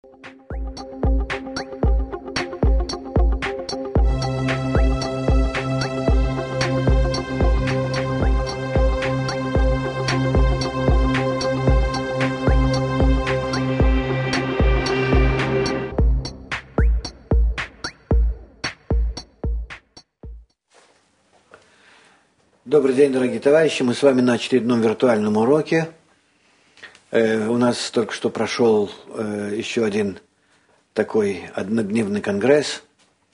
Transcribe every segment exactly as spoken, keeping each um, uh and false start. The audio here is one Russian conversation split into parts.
Добрый день, дорогие товарищи. Мы с вами на очередном виртуальном уроке. Э, у нас только что прошел э, еще один такой однодневный конгресс.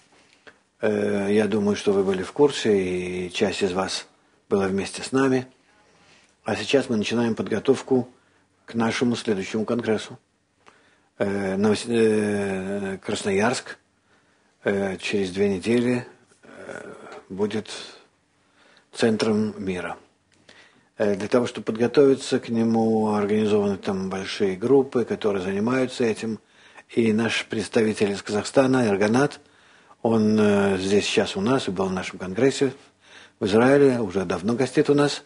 Э, я думаю, что вы были в курсе, и часть из вас была вместе с нами. А сейчас мы начинаем подготовку к нашему следующему конгрессу. Э, Новос... э, Красноярск э, через две недели э, будет центром мира. Для того, чтобы подготовиться к нему, организованы там большие группы, которые занимаются этим. И наш представитель из Казахстана, Эрганат, он здесь сейчас у нас и был в нашем конгрессе в Израиле, уже давно гостит у нас.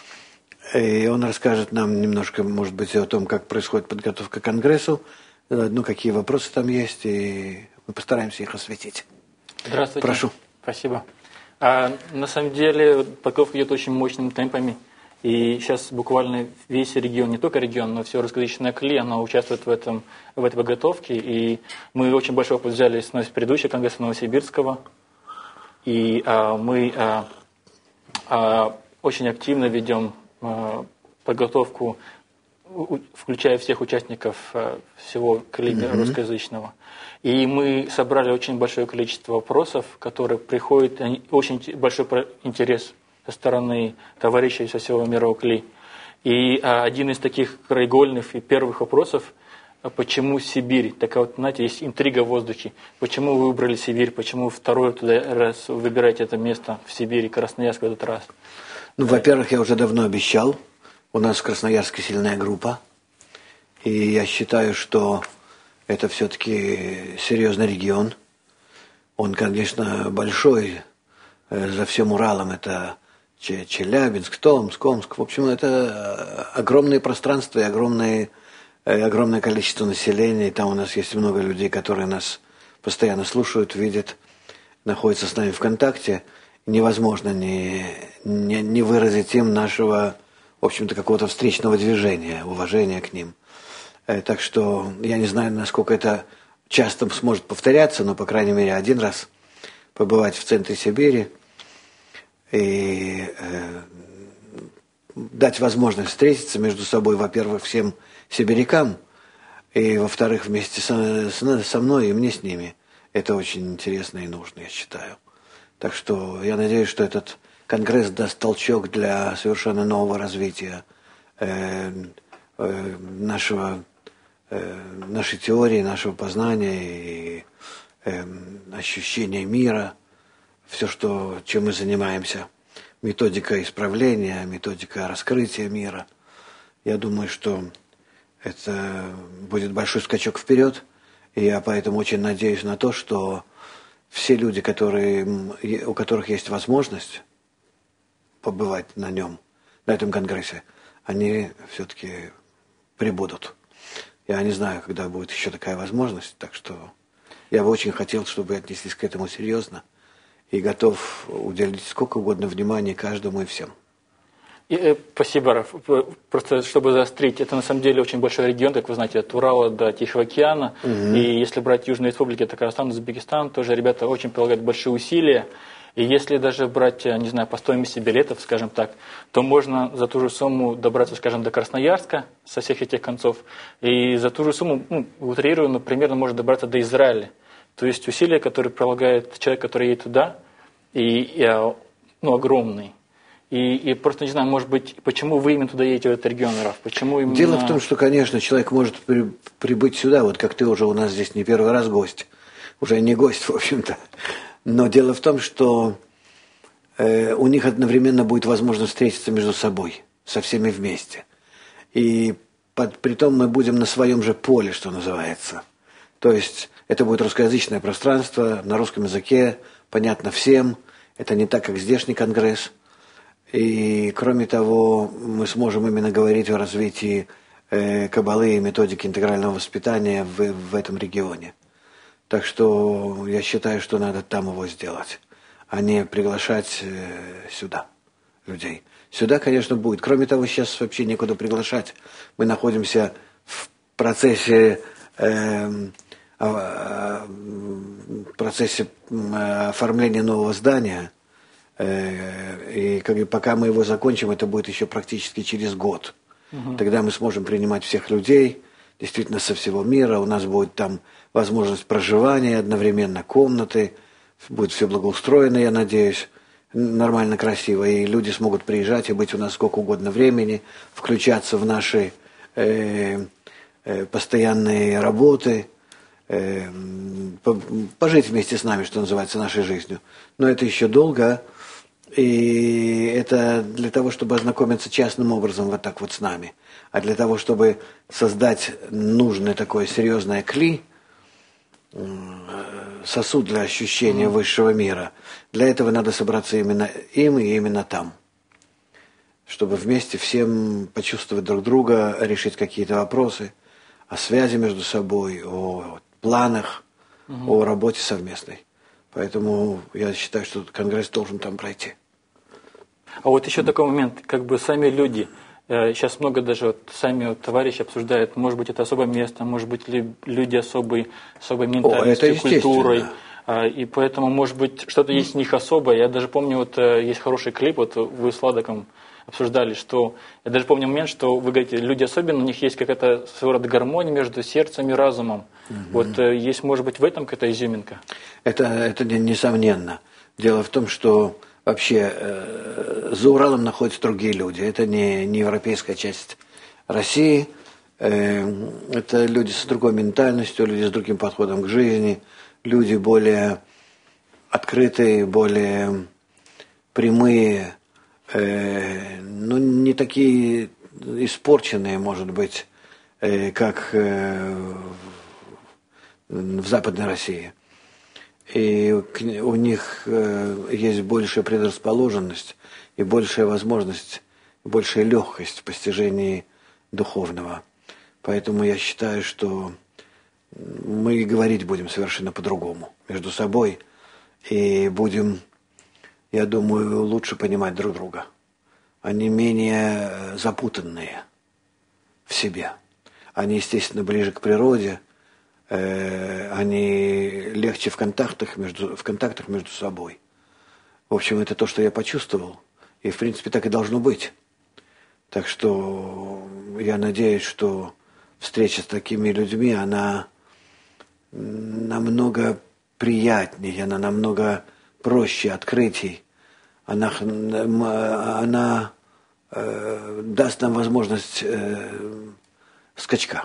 И он расскажет нам немножко, может быть, о том, как происходит подготовка к конгрессу, ну, какие вопросы там есть, и мы постараемся их осветить. Здравствуйте. Прошу. Спасибо. А, на самом деле подготовка идет очень мощными темпами, и сейчас буквально весь регион, не только регион, но все русскоязычное Кли, оно участвует в, этом, в этой подготовке, и мы очень большой опыт взяли с предыдущего конгресса Новосибирского, и а, мы а, а, очень активно ведем а, подготовку, у, включая всех участников а, всего Кли mm-hmm. русскоязычного. И мы собрали очень большое количество вопросов, которые приходят, очень большой интерес со стороны товарищей со всего мира Кли. И один из таких краеугольных и первых вопросов, почему Сибирь? Такая вот, знаете, есть интрига в воздухе. Почему вы выбрали Сибирь? Почему второй туда раз выбираете это место в Сибири, Красноярск в этот раз? Ну, во-первых, я уже давно обещал. У нас в Красноярске сильная группа. И я считаю, что это все-таки серьезный регион. Он, конечно, большой. За всем Уралом это Челябинск, Томск, Омск. В общем, это огромные пространства и огромные, огромное количество населения. И там у нас есть много людей, которые нас постоянно слушают, видят, находятся с нами в контакте. Невозможно не, не, не выразить им нашего, в общем-то, какого-то встречного движения, уважения к ним. Так что я не знаю, насколько это часто сможет повторяться, но, по крайней мере, один раз побывать в центре Сибири и э, дать возможность встретиться между собой, во-первых, всем сибирякам, и, во-вторых, вместе со, со мной и мне с ними. Это очень интересно и нужно, я считаю. Так что я надеюсь, что этот конгресс даст толчок для совершенно нового развития э, э, нашего нашей теории, нашего познания и э, ощущения мира, все, что, чем мы занимаемся, методика исправления, методика раскрытия мира. Я думаю, что это будет большой скачок вперед, и я поэтому очень надеюсь на то, что все люди, которые, у которых есть возможность побывать на нем, на этом конгрессе, они все-таки прибудут. Я не знаю, когда будет еще такая возможность, так что я бы очень хотел, чтобы отнеслись к этому серьезно и готов уделить сколько угодно внимания каждому и всем. И, э, спасибо, Раф. Просто чтобы заострить, это на самом деле очень большой регион, как вы знаете, от Урала до Тихого океана. Угу. И если брать Южные республики, это Казахстан, Узбекистан, тоже ребята очень прилагают большие усилия. И если даже брать, не знаю, по стоимости билетов, скажем так, то можно за ту же сумму добраться, скажем, до Красноярска со всех этих концов. И за ту же сумму, ну, утрированно, примерно можно добраться до Израиля. То есть усилия, которые прилагает человек, который едет туда, и, и, ну, огромные. И, и просто не знаю, может быть, почему вы именно туда едете, в этот регион, Раф? Почему именно... Дело в том, что, конечно, человек может при, прибыть сюда, вот как ты уже у нас здесь не первый раз гость. Уже не гость, в общем-то. Но дело в том, что э, у них одновременно будет возможность встретиться между собой, со всеми вместе. И под, притом мы будем на своем же поле, что называется. То есть это будет русскоязычное пространство, на русском языке, понятно всем. Это не так, как здешний конгресс. И, кроме того, мы сможем именно говорить о развитии каббалы и методики интегрального воспитания в, в этом регионе. Так что я считаю, что надо там его сделать, а не приглашать сюда людей. Сюда, конечно, будет. Кроме того, сейчас вообще некуда приглашать. Мы находимся в процессе, э, э, процессе оформления нового здания. Э, и как, пока мы его закончим, это будет еще практически через год. Угу. Тогда мы сможем принимать всех людей, действительно со всего мира. У нас будет там возможность проживания, одновременно комнаты. Будет все благоустроено, я надеюсь. Нормально, красиво, и люди смогут приезжать и быть у нас сколько угодно времени, включаться в наши э, э, постоянные работы, э, пожить вместе с нами, что называется, нашей жизнью. Но это еще долго, и это для того, чтобы ознакомиться частным образом вот так вот с нами. А для того, чтобы создать нужное такое серьезное кли, сосуд для ощущения mm. высшего мира. Для этого надо собраться именно им и именно там. Чтобы вместе всем почувствовать друг друга, решить какие-то вопросы о связи между собой, о планах, mm-hmm. о работе совместной. Поэтому я считаю, что конгресс должен там пройти. А вот еще такой момент, как бы сами люди. Сейчас много даже вот сами вот товарищи обсуждают, может быть, это особое место, может быть, ли люди особой, особой ментальностью, О, культурой. И поэтому, может быть, что-то есть в них особое. Я даже помню, вот есть хороший клип, вот вы с Ладоком обсуждали, что... Я даже помню момент, что вы говорите, люди особенно, у них есть какая-то своего рода гармония между сердцем и разумом. Угу. Вот есть, может быть, в этом какая-то изюминка? Это, это несомненно. Дело в том, что... Вообще, э, за Уралом находятся другие люди. Это не, не европейская часть России. Э, это люди с другой ментальностью, люди с другим подходом к жизни, люди более открытые, более прямые, э, ну, не такие испорченные, может быть, э, как э, в Западной России. И у них есть большая предрасположенность и большая возможность, большая легкость в постижении духовного. Поэтому я считаю, что мы говорить будем совершенно по-другому между собой. И будем, я думаю, лучше понимать друг друга. Они менее запутанные в себе. Они, естественно, ближе к природе. Они легче в контактах между, в контактах между собой. В общем, это то, что я почувствовал. И, в принципе, так и должно быть. Так что я надеюсь, что встреча с такими людьми, она намного приятнее, она намного проще открытий. Она, она э, даст нам возможность э, скачка.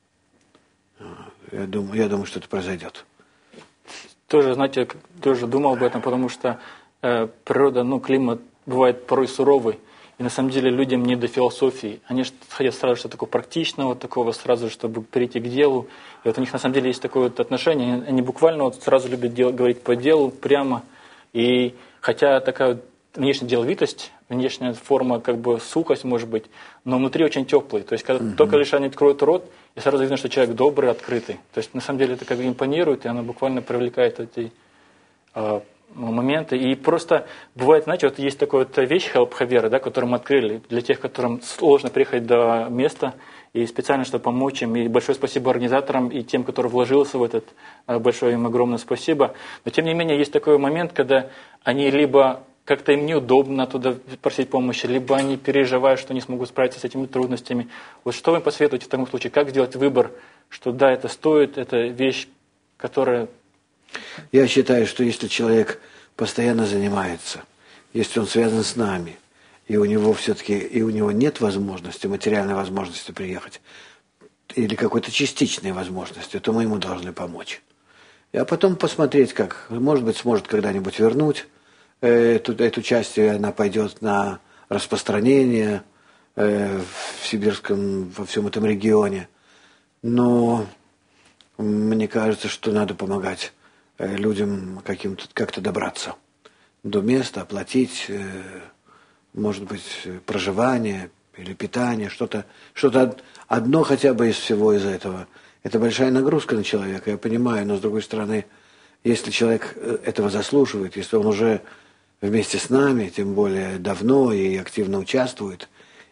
Я думаю, я думаю, что это произойдет. Тоже, знаете, тоже думал об этом, потому что э, природа, ну, климат бывает порой суровый. И на самом деле людям не до философии. Они хотят сразу что-то такого практичного, такого сразу, чтобы перейти к делу. И вот у них на самом деле есть такое вот отношение. Они, они буквально вот сразу любят дел, говорить по делу, прямо. И хотя такая вот внешняя деловитость, внешняя форма, как бы сухость, может быть, но внутри очень теплый. То есть, когда угу. только лишь они откроют рот, и сразу видно, что человек добрый, открытый. То есть, на самом деле, это как бы импонирует, и она буквально привлекает эти э, моменты. И просто бывает, знаете, вот есть такая вот вещь Хелп-Хавера, да, которую мы открыли для тех, которым сложно приехать до места, и специально, чтобы помочь им. И большое спасибо организаторам и тем, кто вложился в этот. Большое им огромное спасибо. Но, тем не менее, есть такой момент, когда они либо как-то им неудобно туда просить помощи, либо они переживают, что не смогут справиться с этими трудностями. Вот что вы посоветуете в таком случае? Как сделать выбор, что да, это стоит, это вещь, которая... Я считаю, что если человек постоянно занимается, если он связан с нами, и у него все-таки, и у него нет возможности, материальной возможности приехать, или какой-то частичной возможности, то мы ему должны помочь. А потом посмотреть, как, может быть, сможет когда-нибудь вернуть Эту, эту часть, она пойдет на распространение э, в сибирском, во всем этом регионе. Но мне кажется, что надо помогать э, людям каким-то, как-то добраться до места, оплатить, э, может быть, проживание, или питание, что-то, что-то одно хотя бы из всего из этого. Это большая нагрузка на человека, я понимаю, но с другой стороны, если человек этого заслуживает, если он уже вместе с нами, тем более давно и активно участвует,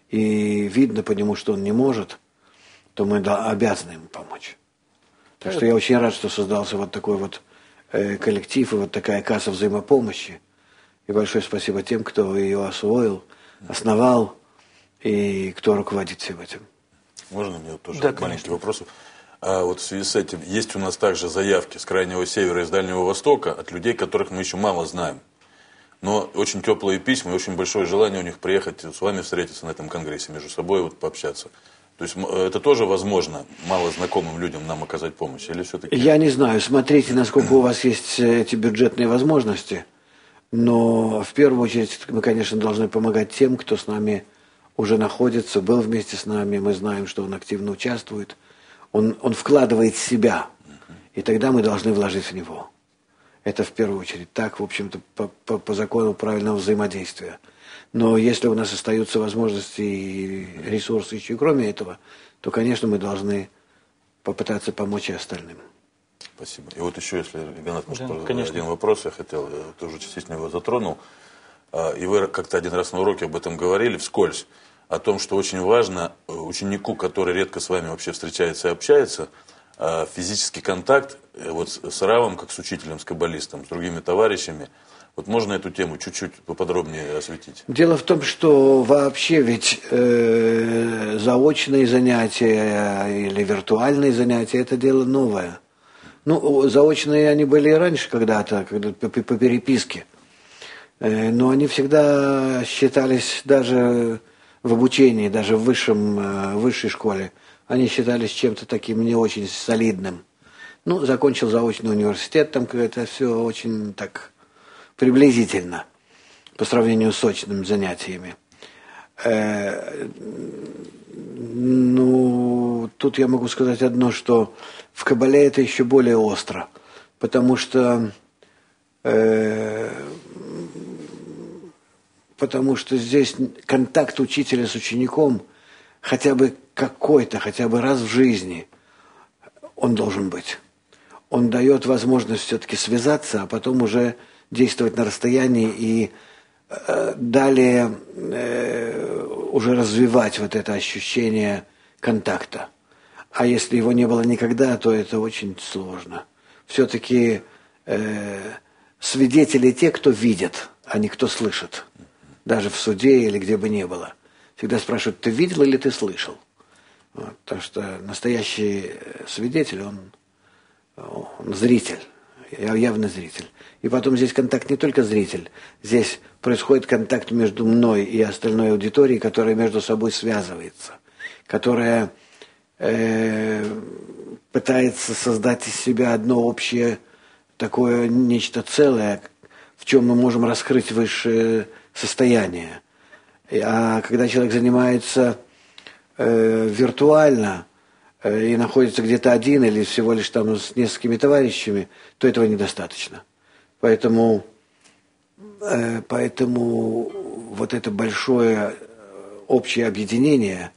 и видно по нему, что он не может, то мы да, обязаны ему помочь. Так что я очень рад, что создался вот такой вот э, коллектив и вот такая касса взаимопомощи. И большое спасибо тем, кто ее освоил, основал и кто руководит всем этим. Можно мне вот тоже да, маленький конечно. вопрос? А вот в связи с этим, есть у нас также заявки с Крайнего Севера и с Дальнего Востока от людей, которых мы еще мало знаем. Но очень теплые письма и очень большое желание у них приехать с вами встретиться на этом конгрессе, между собой вот пообщаться. То есть это тоже возможно мало знакомым людям нам оказать помощь? Или все-таки... Я не знаю, смотрите, насколько у вас есть эти бюджетные возможности. Но в первую очередь мы, конечно, должны помогать тем, кто с нами уже находится, был вместе с нами, мы знаем, что он активно участвует. Он, он вкладывает себя, и тогда мы должны вложить в него. Это в первую очередь так, в общем-то, по, по, по закону правильного взаимодействия. Но если у нас остаются возможности и ресурсы еще кроме этого, то, конечно, мы должны попытаться помочь и остальным. Спасибо. И вот еще, если, Ренат, может, да, конечно. один вопрос я хотел, я тоже частично его затронул. И вы как-то один раз на уроке об этом говорили вскользь, о том, что очень важно ученику, который редко с вами вообще встречается и общается, физический контакт вот с равом, как с учителем, с каббалистом, с другими товарищами. Вот можно эту тему чуть-чуть поподробнее осветить? Дело в том, что вообще ведь э, заочные занятия или виртуальные занятия – это дело новое. Ну, заочные они были и раньше когда-то, когда по, по переписке. Э, но они всегда считались даже в обучении, даже в высшем, э, высшей школе, они считались чем-то таким не очень солидным. Ну, закончил заочный университет, там это все очень так приблизительно по сравнению с очными занятиями. Э, ну, тут я могу сказать одно, что в Кабале это еще более остро, потому что э, потому что здесь контакт учителя с учеником хотя бы какой-то, хотя бы раз в жизни он должен быть. Он дает возможность все-таки связаться, а потом уже действовать на расстоянии и э, далее э, уже развивать вот это ощущение контакта. А если его не было никогда, то это очень сложно. Все-таки э, свидетели те, кто видит, а не кто слышит. Даже в суде или где бы ни было. Всегда спрашивают, ты видел или ты слышал? Вот, потому что настоящий свидетель, он, он зритель, явно зритель. И потом здесь контакт не только зритель, здесь происходит контакт между мной и остальной аудиторией, которая между собой связывается, которая э, пытается создать из себя одно общее такое нечто целое, в чем мы можем раскрыть высшее состояние. А когда человек занимается э, виртуально э, и находится где-то один или всего лишь там с несколькими товарищами, то этого недостаточно. Поэтому, э, поэтому вот это большое общее объединение,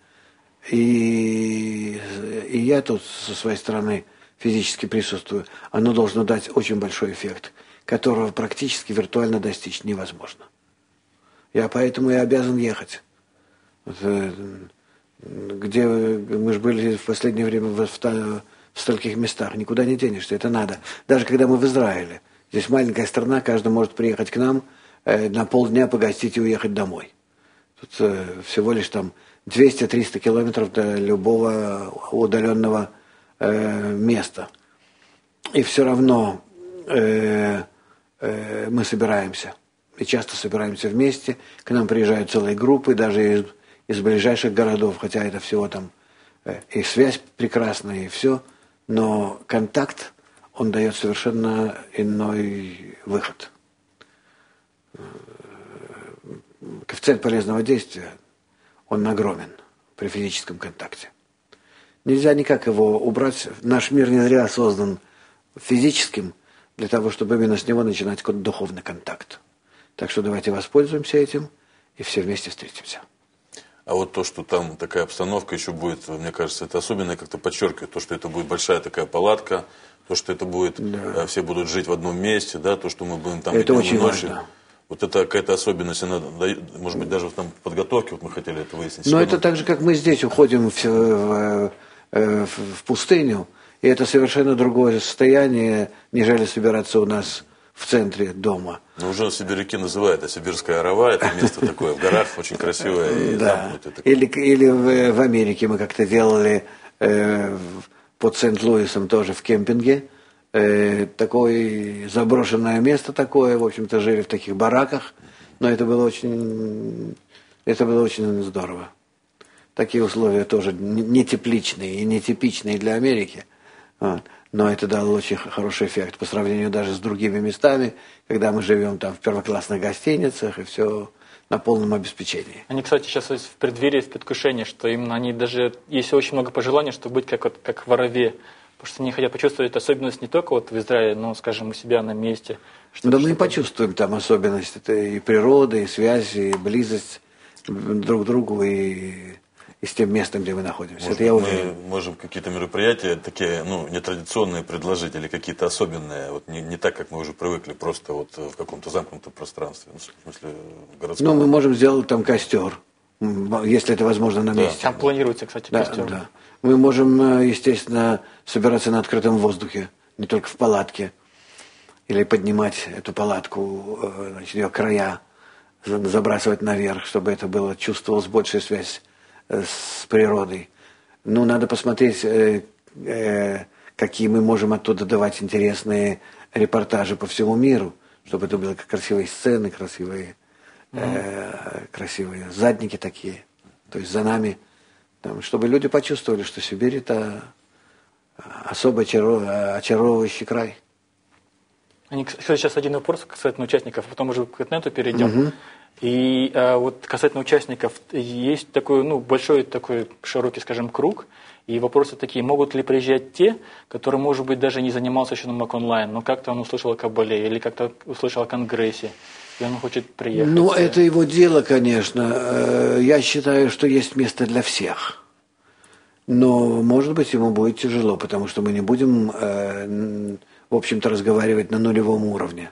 и, и я тут со своей стороны физически присутствую, оно должно дать очень большой эффект, которого практически виртуально достичь невозможно. Я поэтому и обязан ехать. Вот, где мы же были в последнее время в, в, в стольких местах, никуда не денешься, это надо. Даже когда мы в Израиле, здесь маленькая страна, каждый может приехать к нам, э, на полдня погостить и уехать домой. Тут э, всего лишь там двести-триста километров до любого удаленного э, места. И все равно э, э, мы собираемся. И часто собираемся вместе, к нам приезжают целые группы, даже из, из ближайших городов, хотя это всего там э, и связь прекрасная, и все, но контакт, он дает совершенно иной выход. Коэффициент полезного действия, он огромен при физическом контакте. Нельзя никак его убрать. Наш мир не зря создан физическим, для того, чтобы именно с него начинать какой-то духовный контакт. Так что давайте воспользуемся этим и все вместе встретимся. А вот то, что там такая обстановка еще будет, мне кажется, это особенно как-то подчеркивает, то, что это будет большая такая палатка, то, что это будет, да. все будут жить в одном месте, да, то, что мы будем там это и очень ночи. важно. Вот это какая-то особенность, она, может быть, даже там в подготовке, вот мы хотели это выяснить. Но это так же, как мы здесь уходим в, в, в, в пустыню, и это совершенно другое состояние, нежели собираться у нас в центре дома. Ну, уже сибиряки называют, а сибирская арава, это место такое в горах, очень красивое. Да. Или, или в, в Америке мы как-то делали э, под Сент-Луисом тоже в кемпинге. Э, такое заброшенное место такое, в общем-то, жили в таких бараках, но это было очень, это было очень здорово. Такие условия тоже не тепличные и не типичные для Америки, вот. Но это дало очень хороший эффект по сравнению даже с другими местами, когда мы живем там в первоклассных гостиницах и все на полном обеспечении. Они, кстати, сейчас в преддверии, в предвкушении, что именно они даже, есть очень много пожеланий, чтобы быть как, вот, как в Орове. Потому что они хотят почувствовать особенность не только вот в Израиле, но, скажем, у себя на месте. Да мы и почувствуем там особенность. Это и природа, и связь, и близость друг к другу, и, и с тем местом, где мы находимся. Может, это я мы можем какие-то мероприятия такие, ну, нетрадиционные предложить, или какие-то особенные, вот не, не так, как мы уже привыкли, просто вот в каком-то замкнутом пространстве, ну, в смысле городском. Ну, мы можем сделать там костер, если это возможно на месте. Там планируется, кстати, да, костер. Да. Мы можем, естественно, собираться на открытом воздухе, не только в палатке, или поднимать эту палатку, значит, ее края, забрасывать наверх, чтобы это было, чувствовалась большая связь с природой. Ну, надо посмотреть, э, э, какие мы можем оттуда давать интересные репортажи по всему миру, чтобы это были красивые сцены, красивые, э, красивые задники такие. То есть за нами, там, чтобы люди почувствовали, что Сибирь – это особо очаровывающий край. Они, кстати, сейчас один вопрос касательно участников, потом уже к интернету перейдем. Угу. И а, вот касательно участников, есть такой, ну, большой такой широкий, скажем, круг, и вопросы такие, могут ли приезжать те, которые, может быть, даже не занимался еще на онлайн, но как-то он услышал о Кабале, или как-то услышал о Конгрессе, и он хочет приехать. Ну, это его дело, конечно. Я считаю, что есть место для всех. Но, может быть, ему будет тяжело, потому что мы не будем, в общем-то, разговаривать на нулевом уровне.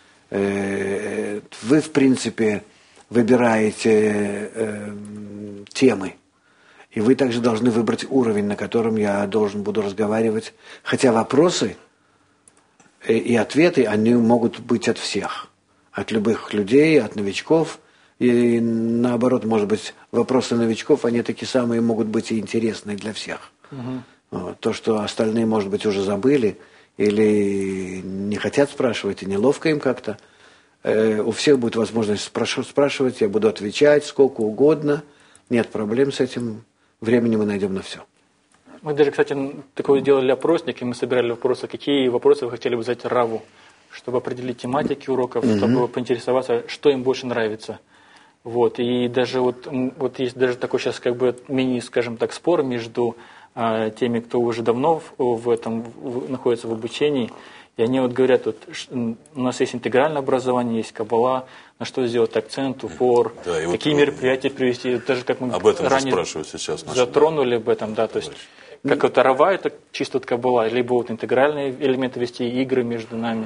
Вы, в принципе, выбираете э, темы, и вы также должны выбрать уровень, на котором я должен буду разговаривать. Хотя вопросы и, и ответы, они могут быть от всех, от любых людей, от новичков. И наоборот, может быть, вопросы новичков, они такие самые могут быть и интересные для всех. Угу. Вот. То, что остальные, может быть, уже забыли или не хотят спрашивать, и неловко им как-то. У всех будет возможность спрашивать, я буду отвечать сколько угодно. Нет проблем с этим. Времени мы найдем на все. Мы даже, кстати, такое делали опросник, и мы собирали вопросы, какие вопросы вы хотели бы задать Раву, чтобы определить тематики уроков, mm-hmm. чтобы поинтересоваться, что им больше нравится. Вот. И даже вот, вот есть даже такой сейчас как бы мини, скажем так, спор между а, теми, кто уже давно в, в этом в, находится в обучении. И они вот говорят, вот, у нас есть интегральное образование, есть Каббала, на что сделать акцент, упор, да, какие вот мероприятия привести, даже как мы об этом ранее спрашивают сейчас наши, затронули да. об этом, да, то есть как вот Арава, это чисто вот Каббала, либо вот интегральные элементы вести, игры между нами.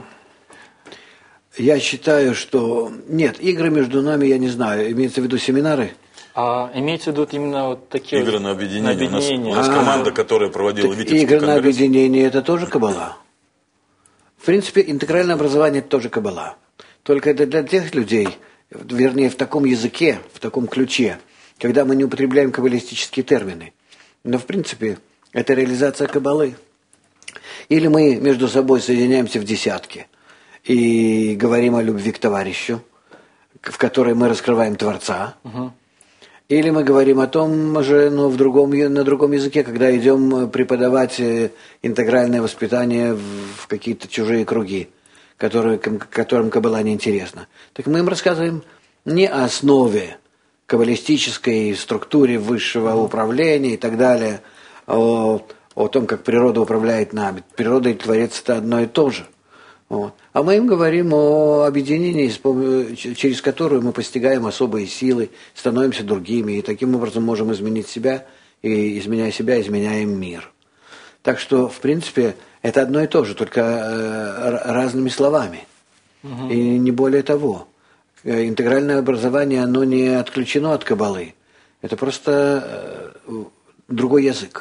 Я считаю, что нет, игры между нами, я не знаю, имеется в виду семинары? А имеется в виду именно вот такие игры вот на объединение. На объединение. У нас, у нас команда, которая проводила Витебский игры конгресс. На объединение это тоже Каббала. В принципе, интегральное образование это тоже Каббала. Только это для тех людей, вернее, в таком языке, в таком ключе, когда мы не употребляем каббалистические термины. Но, в принципе, это реализация Каббалы. Или мы между собой соединяемся в десятки и говорим о любви к товарищу, в которой мы раскрываем Творца. Угу. Или мы говорим о том же, но в другом, на другом языке, когда идем преподавать интегральное воспитание в какие-то чужие круги, которые, которым Каббала не интересна. Так мы им рассказываем не о основе каббалистической структуре высшего управления и так далее, о, о том, как природа управляет нами. Природа и Творец – это одно и то же. Вот. А мы им говорим о объединении, через которое мы постигаем особые силы, становимся другими, и таким образом можем изменить себя, и, изменяя себя, изменяем мир. Так что, в принципе, это одно и то же, только э, разными словами. Угу. И не более того. Интегральное образование, оно не отключено от каббалы. Это просто э, другой язык.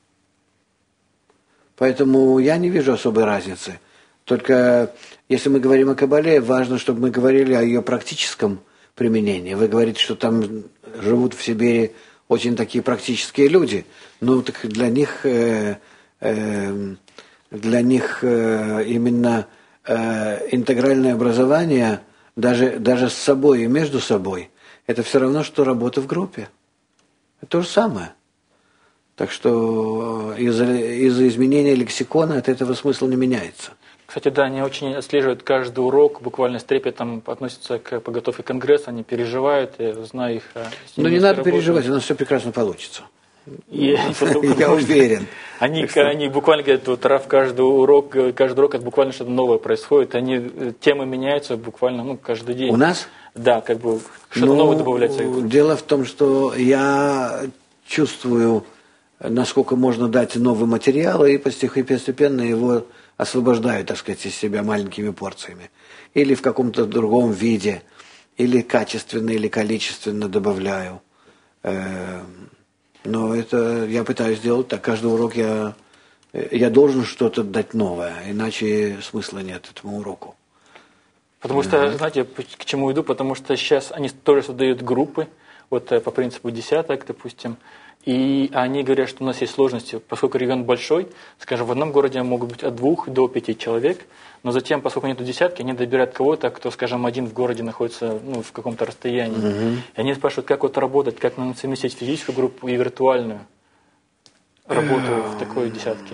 Поэтому я не вижу особой разницы. Только если мы говорим о каббале, важно, чтобы мы говорили о ее практическом применении. Вы говорите, что там живут в Сибири очень такие практические люди. Ну, так для них, э, э, для них э, именно э, интегральное образование, даже, даже с собой и между собой, это все равно, что работа в группе. Это то же самое. Так что из-за, из-за изменения лексикона от этого смысл не меняется. Кстати, да, они очень отслеживают каждый урок, буквально с трепетом относятся к подготовке Конгресса, они переживают, я знаю их. Ну не надо работы. переживать, у нас все прекрасно получится. И, я уверен. Они, они буквально говорят, вот Раф, каждый урок, каждый урок это буквально что-то новое происходит, они, темы меняются буквально ну, каждый день. У нас? Да, как бы что-то ну, новое добавляется. Дело в том, что я чувствую, насколько можно дать новый материал, и постепенно его освобождаю, так сказать, из себя маленькими порциями. Или в каком-то другом виде, или качественно, или количественно добавляю. Но это я пытаюсь сделать так. Каждый урок я, я должен что-то дать новое, иначе смысла нет этому уроку. Потому что, uh-huh. знаете, к чему иду? Потому что сейчас они тоже создают группы, вот по принципу десяток, допустим, и они говорят, что у нас есть сложности, поскольку регион большой, скажем, в одном городе могут быть от двух до пяти человек, но затем, поскольку нету десятки, они добирают кого-то, кто, скажем, один в городе находится ну, в каком-то расстоянии. Uh-huh. И они спрашивают, как вот работать, как нам совместить физическую группу и виртуальную работу uh-huh. в такой десятке.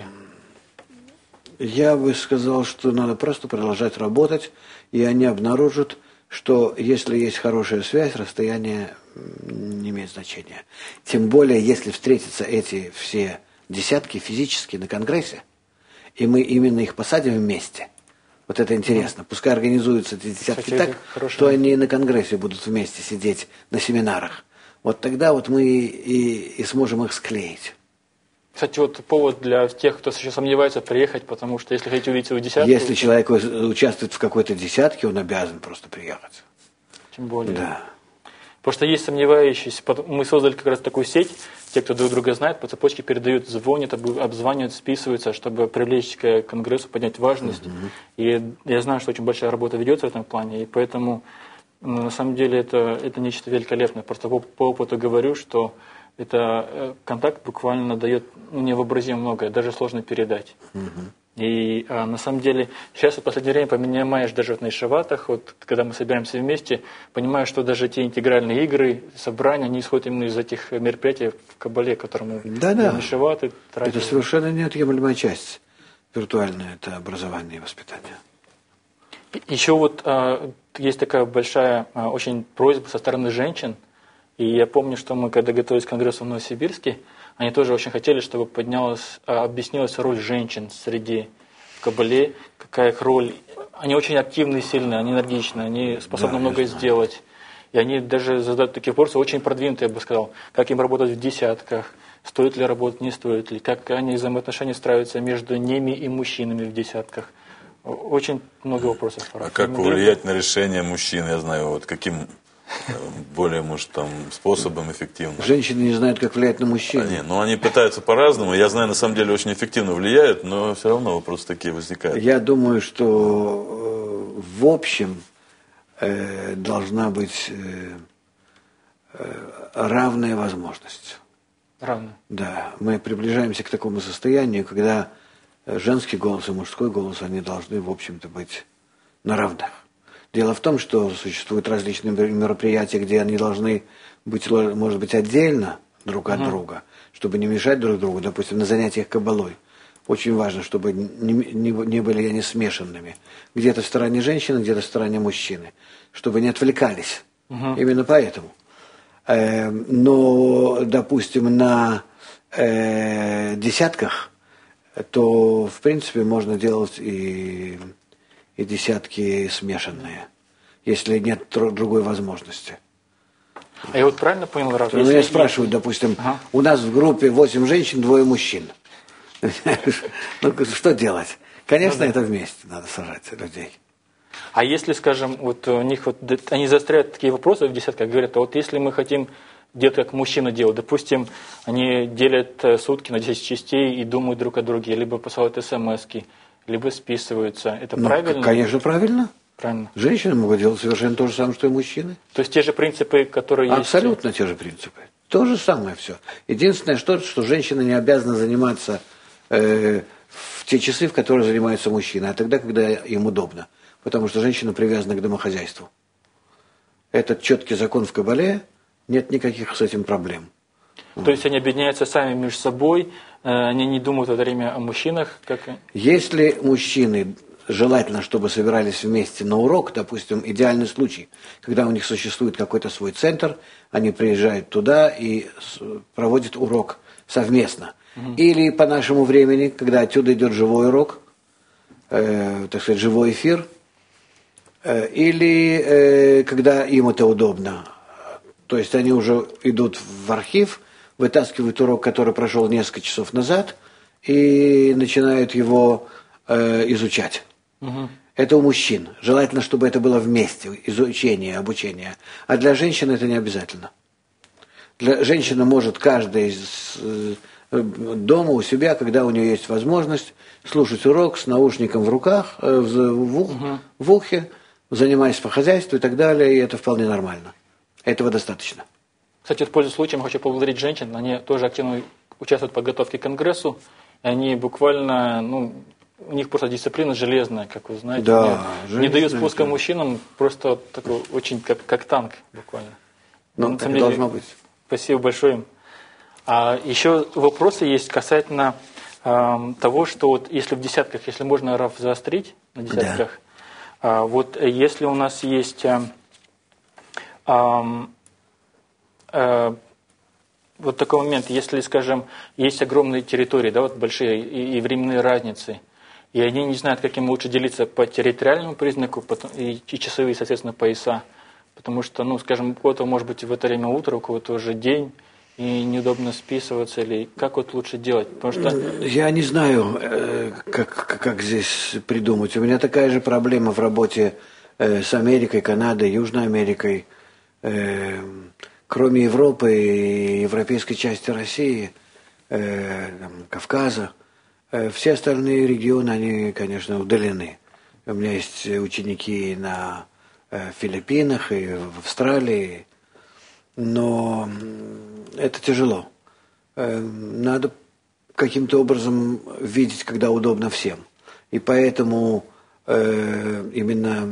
Я бы сказал, что надо просто продолжать работать, и они обнаружат, что если есть хорошая связь, расстояние не имеет значения. Тем более, если встретятся эти все десятки физически на Конгрессе, и мы именно их посадим вместе. Вот это интересно. Mm. Пускай организуются эти десятки Кстати, так, хорошо. Что они и на Конгрессе будут вместе сидеть на семинарах. Вот тогда вот мы и, и сможем их склеить. Кстати, вот повод для тех, кто еще сомневается, приехать, потому что если хотите увидеть свою десятку... Если человек участвует в какой-то десятке, он обязан просто приехать. Тем более. Да. Потому что есть сомневающиеся. Мы создали как раз такую сеть, те, кто друг друга знает, по цепочке передают, звонят, обзванивают, списываются, чтобы привлечь к Конгрессу, поднять важность. Mm-hmm. И я знаю, что очень большая работа ведется в этом плане, и поэтому на самом деле это, это нечто великолепное. Просто по, по опыту говорю, что это контакт буквально дает ну, невообразимо многое, даже сложно передать. Mm-hmm. И а, на самом деле сейчас в последнее время поменяешь даже вот на ишеватах, вот когда мы собираемся вместе, понимаю, что даже те интегральные игры, собрания, они исходят именно из этих мероприятий в Каббале, которые мы да-да. ишеваты тратим. Это совершенно неотъемлемая часть виртуальное это образование и воспитание. Еще вот а, есть такая большая а, очень просьба со стороны женщин, и я помню, что мы когда готовились к Конгрессу в Новосибирске, они тоже очень хотели, чтобы поднялась, объяснилась роль женщин среди в Каббале, какая их роль. Они очень активны и сильные, они энергичны, они способны да, многое сделать. И они даже задают такие вопросы, очень продвинутые, я бы сказал, как им работать в десятках, стоит ли работать, не стоит ли, как они взаимоотношения устраиваются между ними и мужчинами в десятках. Очень много вопросов. А как повлиять на решение мужчин, я знаю, вот каким... более, может, там, способом эффективно. Женщины не знают, как влиять на мужчин. А, не, ну, они пытаются по-разному. Я знаю, на самом деле, очень эффективно влияют, но все равно вопросы такие возникают. Я думаю, что в общем э, должна быть э, э, равная возможность. Равная. Да. Мы приближаемся к такому состоянию, когда женский голос и мужской голос, они должны, в общем-то, быть на равных. Дело в том, что существуют различные мероприятия, где они должны быть, может быть, отдельно друг от uh-huh. друга, чтобы не мешать друг другу. Допустим, на занятиях каббалой. Очень важно, чтобы не, не, не были они смешанными. Где-то в стороне женщины, где-то в стороне мужчины. Чтобы не отвлекались. Uh-huh. Именно поэтому. Э, но, допустим, на э, десятках, то, в принципе, можно делать и... и десятки смешанные, если нет другой возможности. А я вот правильно понял, Рав? Ну, меня спрашивают, допустим, ага. у нас в группе восемь женщин, двое мужчин. Ну, что делать? Конечно, ну, да. это вместе надо сажать людей. А если, скажем, вот у них вот они застряют такие вопросы в десятках, говорят, а вот если мы хотим делать, как мужчина делает, допустим, они делят сутки на десять частей и думают друг о друге, либо посылают смс-ки, либо списываются. Это ну, правильно? Конечно, правильно. Правильно. Женщины могут делать совершенно то же самое, что и мужчины. То есть те же принципы, которые есть? Абсолютно те же принципы. То же самое все. Единственное, что, что женщина не обязана заниматься э, в те часы, в которые занимаются мужчины, а тогда, когда им удобно. Потому что женщина привязана к домохозяйству. Этот четкий закон в Кабале, нет никаких с этим проблем. То есть они объединяются сами между собой, они не думают в это время о мужчинах? Как... Если мужчины, желательно, чтобы собирались вместе на урок, допустим, идеальный случай, когда у них существует какой-то свой центр, они приезжают туда и проводят урок совместно. Угу. Или по нашему времени, когда отсюда идет живой урок, э, так сказать, живой эфир, э, или э, когда им это удобно. То есть они уже идут в архив, вытаскивают урок, который прошел несколько часов назад, и начинают его э, изучать. Угу. Это у мужчин. Желательно, чтобы это было вместе, изучение, обучение. А для женщин это не обязательно. Для женщины может каждая из э, дома у себя, когда у нее есть возможность, слушать урок с наушником в руках, э, в, в, ух, угу. в ухе, занимаясь по хозяйству и так далее, и это вполне нормально. Этого достаточно. Кстати, вот, пользуясь случаем, хочу поблагодарить женщин. Они тоже активно участвуют в подготовке к Конгрессу. И они буквально, ну, у них просто дисциплина железная, как вы знаете. Да, не, не дают спуска да. мужчинам, просто такой, очень как, как танк буквально. Ну, на так и должно быть. Спасибо большое. А еще вопросы есть касательно э, того, что вот если в десятках, если можно, Раф, заострить на десятках, да. э, вот если у нас есть... Э, э, э, вот такой момент, если, скажем, есть огромные территории, да, вот большие и, и временные разницы, и они не знают, как им лучше делиться по территориальному признаку потом, и, и часовые, соответственно, пояса. Потому что, ну, скажем, у кого-то может быть в это время утро, у кого-то уже день, и неудобно списываться, или как вот лучше делать? Потому что... Я не знаю, как, как здесь придумать. У меня такая же проблема в работе с Америкой, Канадой, Южной Америкой. Кроме Европы и европейской части России, Кавказа, все остальные регионы, они, конечно, удалены. У меня есть ученики на Филиппинах и в Австралии, но это тяжело. Надо каким-то образом видеть, когда удобно всем. И поэтому именно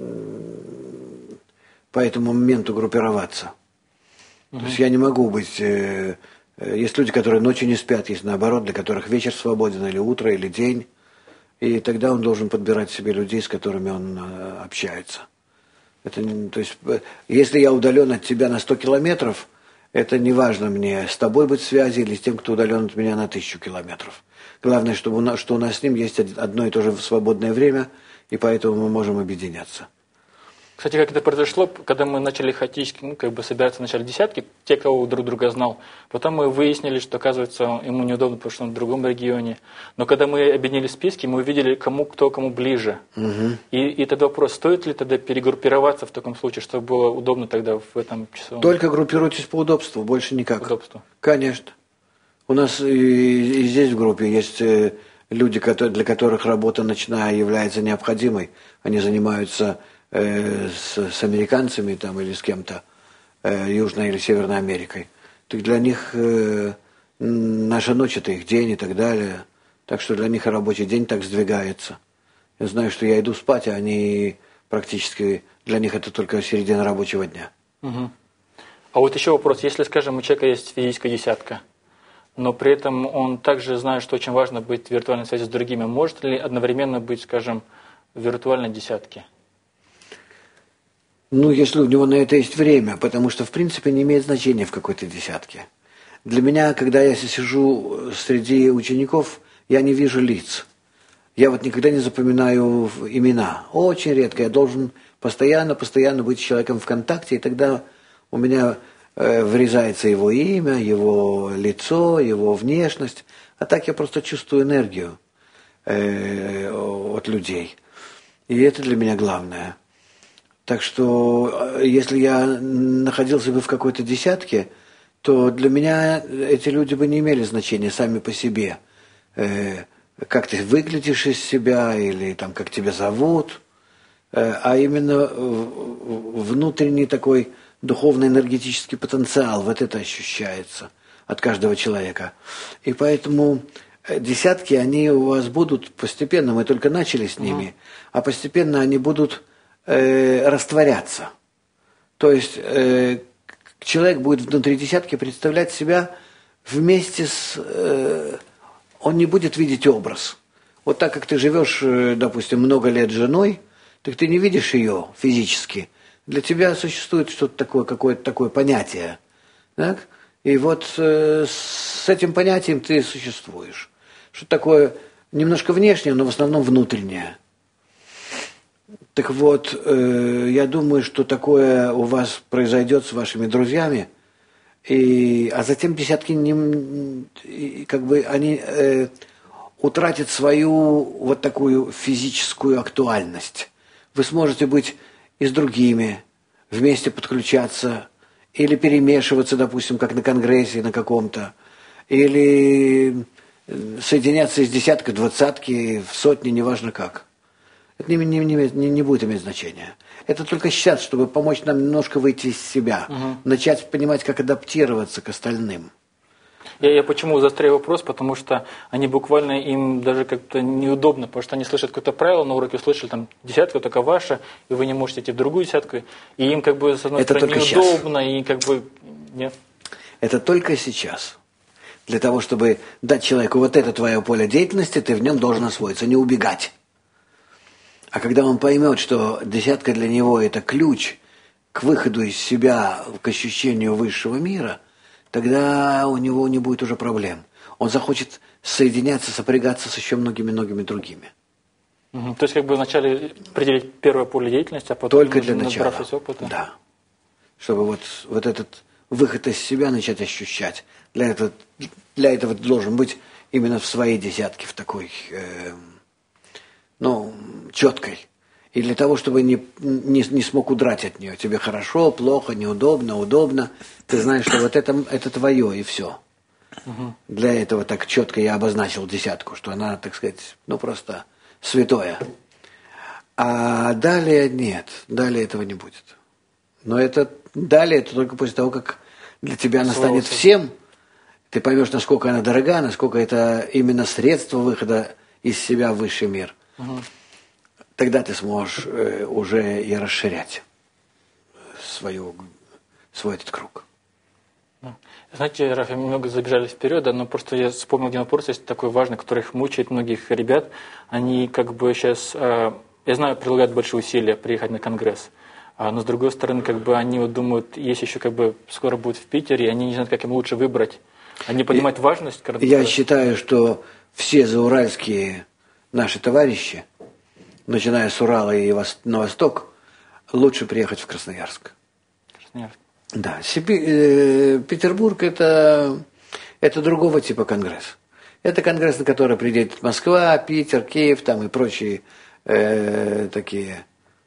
по этому моменту группироваться. Uh-huh. То есть я не могу быть... Есть люди, которые ночью не спят, есть наоборот, для которых вечер свободен, или утро, или день. И тогда он должен подбирать себе людей, с которыми он общается. Это, то есть, если я удален от тебя на сто километров, это не важно мне, с тобой быть в связи или с тем, кто удален от меня на тысячу километров. Главное, чтобы у нас, что у нас с ним есть одно и то же свободное время, и поэтому мы можем объединяться. Кстати, как это произошло, когда мы начали хаотически, ну, как бы собираться в начале десятки, те, кого друг друга знал, потом мы выяснили, что, оказывается, ему неудобно, потому что он в другом регионе. Но когда мы объединили списки, мы увидели, кому кто кому ближе. Угу. И, и тогда вопрос, стоит ли тогда перегруппироваться в таком случае, чтобы было удобно тогда в этом часовом? Только группируйтесь по удобству, больше никак. Удобству. Конечно. У нас и, и здесь в группе есть люди, которые, для которых работа ночная является необходимой. Они занимаются... С, с американцами там, или с кем-то, э, Южной или Северной Америкой. Так для них э, наша ночь – это их день и так далее. Так что для них и рабочий день так сдвигается. Я знаю, что я иду спать, а они практически, для них это только середина рабочего дня. Угу. А вот еще вопрос. Если, скажем, у человека есть физическая десятка, но при этом он также знает, что очень важно быть в виртуальной связи с другими, может ли одновременно быть, скажем, в виртуальной десятке? Ну, если у него на это есть время, потому что, в принципе, не имеет значения в какой-то десятке. Для меня, когда я сижу среди учеников, я не вижу лиц. Я вот никогда не запоминаю имена. Очень редко. Я должен постоянно, постоянно быть с человеком в контакте, и тогда у меня э, врезается его имя, его лицо, его внешность. А так я просто чувствую энергию э, от людей. И это для меня главное. Так что, если я находился бы в какой-то десятке, то для меня эти люди бы не имели значения сами по себе. Э, как ты выглядишь из себя, или там, как тебя зовут, э, а именно внутренний такой духовно-энергетический потенциал, вот это ощущается от каждого человека. И поэтому десятки, они у вас будут постепенно, мы только начали с ними, uh-huh. а постепенно они будут э, растворяться. То есть э, человек будет внутри десятки представлять себя вместе с... Э, он не будет видеть образ. Вот так как ты живешь, допустим, много лет с женой, так ты не видишь ее физически. Для тебя существует что-то такое, какое-то такое понятие. Так? И вот э, с этим понятием ты существуешь. Что-то такое немножко внешнее, но в основном внутреннее. Так вот, э, я думаю, что такое у вас произойдет с вашими друзьями. И, а затем десятки не, как бы они э, утратят свою вот такую физическую актуальность. Вы сможете быть и с другими, вместе подключаться, или перемешиваться, допустим, как на конгрессе на каком-то, или соединяться из десятка, двадцатки, в сотни, неважно как. Это не, не, не, не будет иметь значения. Это только сейчас, чтобы помочь нам немножко выйти из себя, угу. начать понимать, как адаптироваться к остальным. Я, я почему заостряю вопрос, потому что они буквально, им даже как-то неудобно, потому что они слышат какое-то правило, на уроке услышали, там, десятка только ваша, и вы не можете идти в другую десятку, и им как бы, с одной это стороны, неудобно, сейчас. И как бы, нет. Это только сейчас. Для того, чтобы дать человеку вот это твое поле деятельности, ты в нем должен освоиться, не убегать. А когда он поймет, что десятка для него это ключ к выходу из себя, к ощущению высшего мира, тогда у него не будет уже проблем. Он захочет соединяться, сопрягаться с еще многими-многими другими. Угу. То есть как бы вначале определить первое поле деятельности, а потом только для начала. Опыта. Да. Чтобы вот, вот этот выход из себя начать ощущать. Для этого, для этого ты должен быть именно в своей десятке, в такой... Э, ну, четкой. И для того, чтобы не, не, не смог удрать от нее. Тебе хорошо, плохо, неудобно, удобно. Ты знаешь, что вот это, это твое, и все. Угу. Для этого так четко я обозначил десятку, что она, так сказать, ну просто святое. А далее нет, далее этого не будет. Но это далее это только после того, как для тебя она станет всем. Ты поймешь, насколько она дорога, насколько это именно средство выхода из себя в высший мир. Угу. Тогда ты сможешь э, уже и расширять свою, свой этот круг. Знаете, Раф, мы немного забежали вперед, да, но просто я вспомнил один вопрос, есть такой важный, который их мучает многих ребят. Они как бы сейчас, э, я знаю, прилагают большие усилия приехать на конгресс, а, но с другой стороны, как бы они вот думают, есть еще как бы скоро будет в Питере, и они не знают, как им лучше выбрать. Они понимают и, важность конгресса. Я считаю, что все зауральские наши товарищи, начиная с Урала и на восток, лучше приехать в Красноярск. Красноярск. Да, Петербург это, это другого типа конгресс. Это конгресс, на который приедет Москва, Питер, Киев там и прочие э, такие.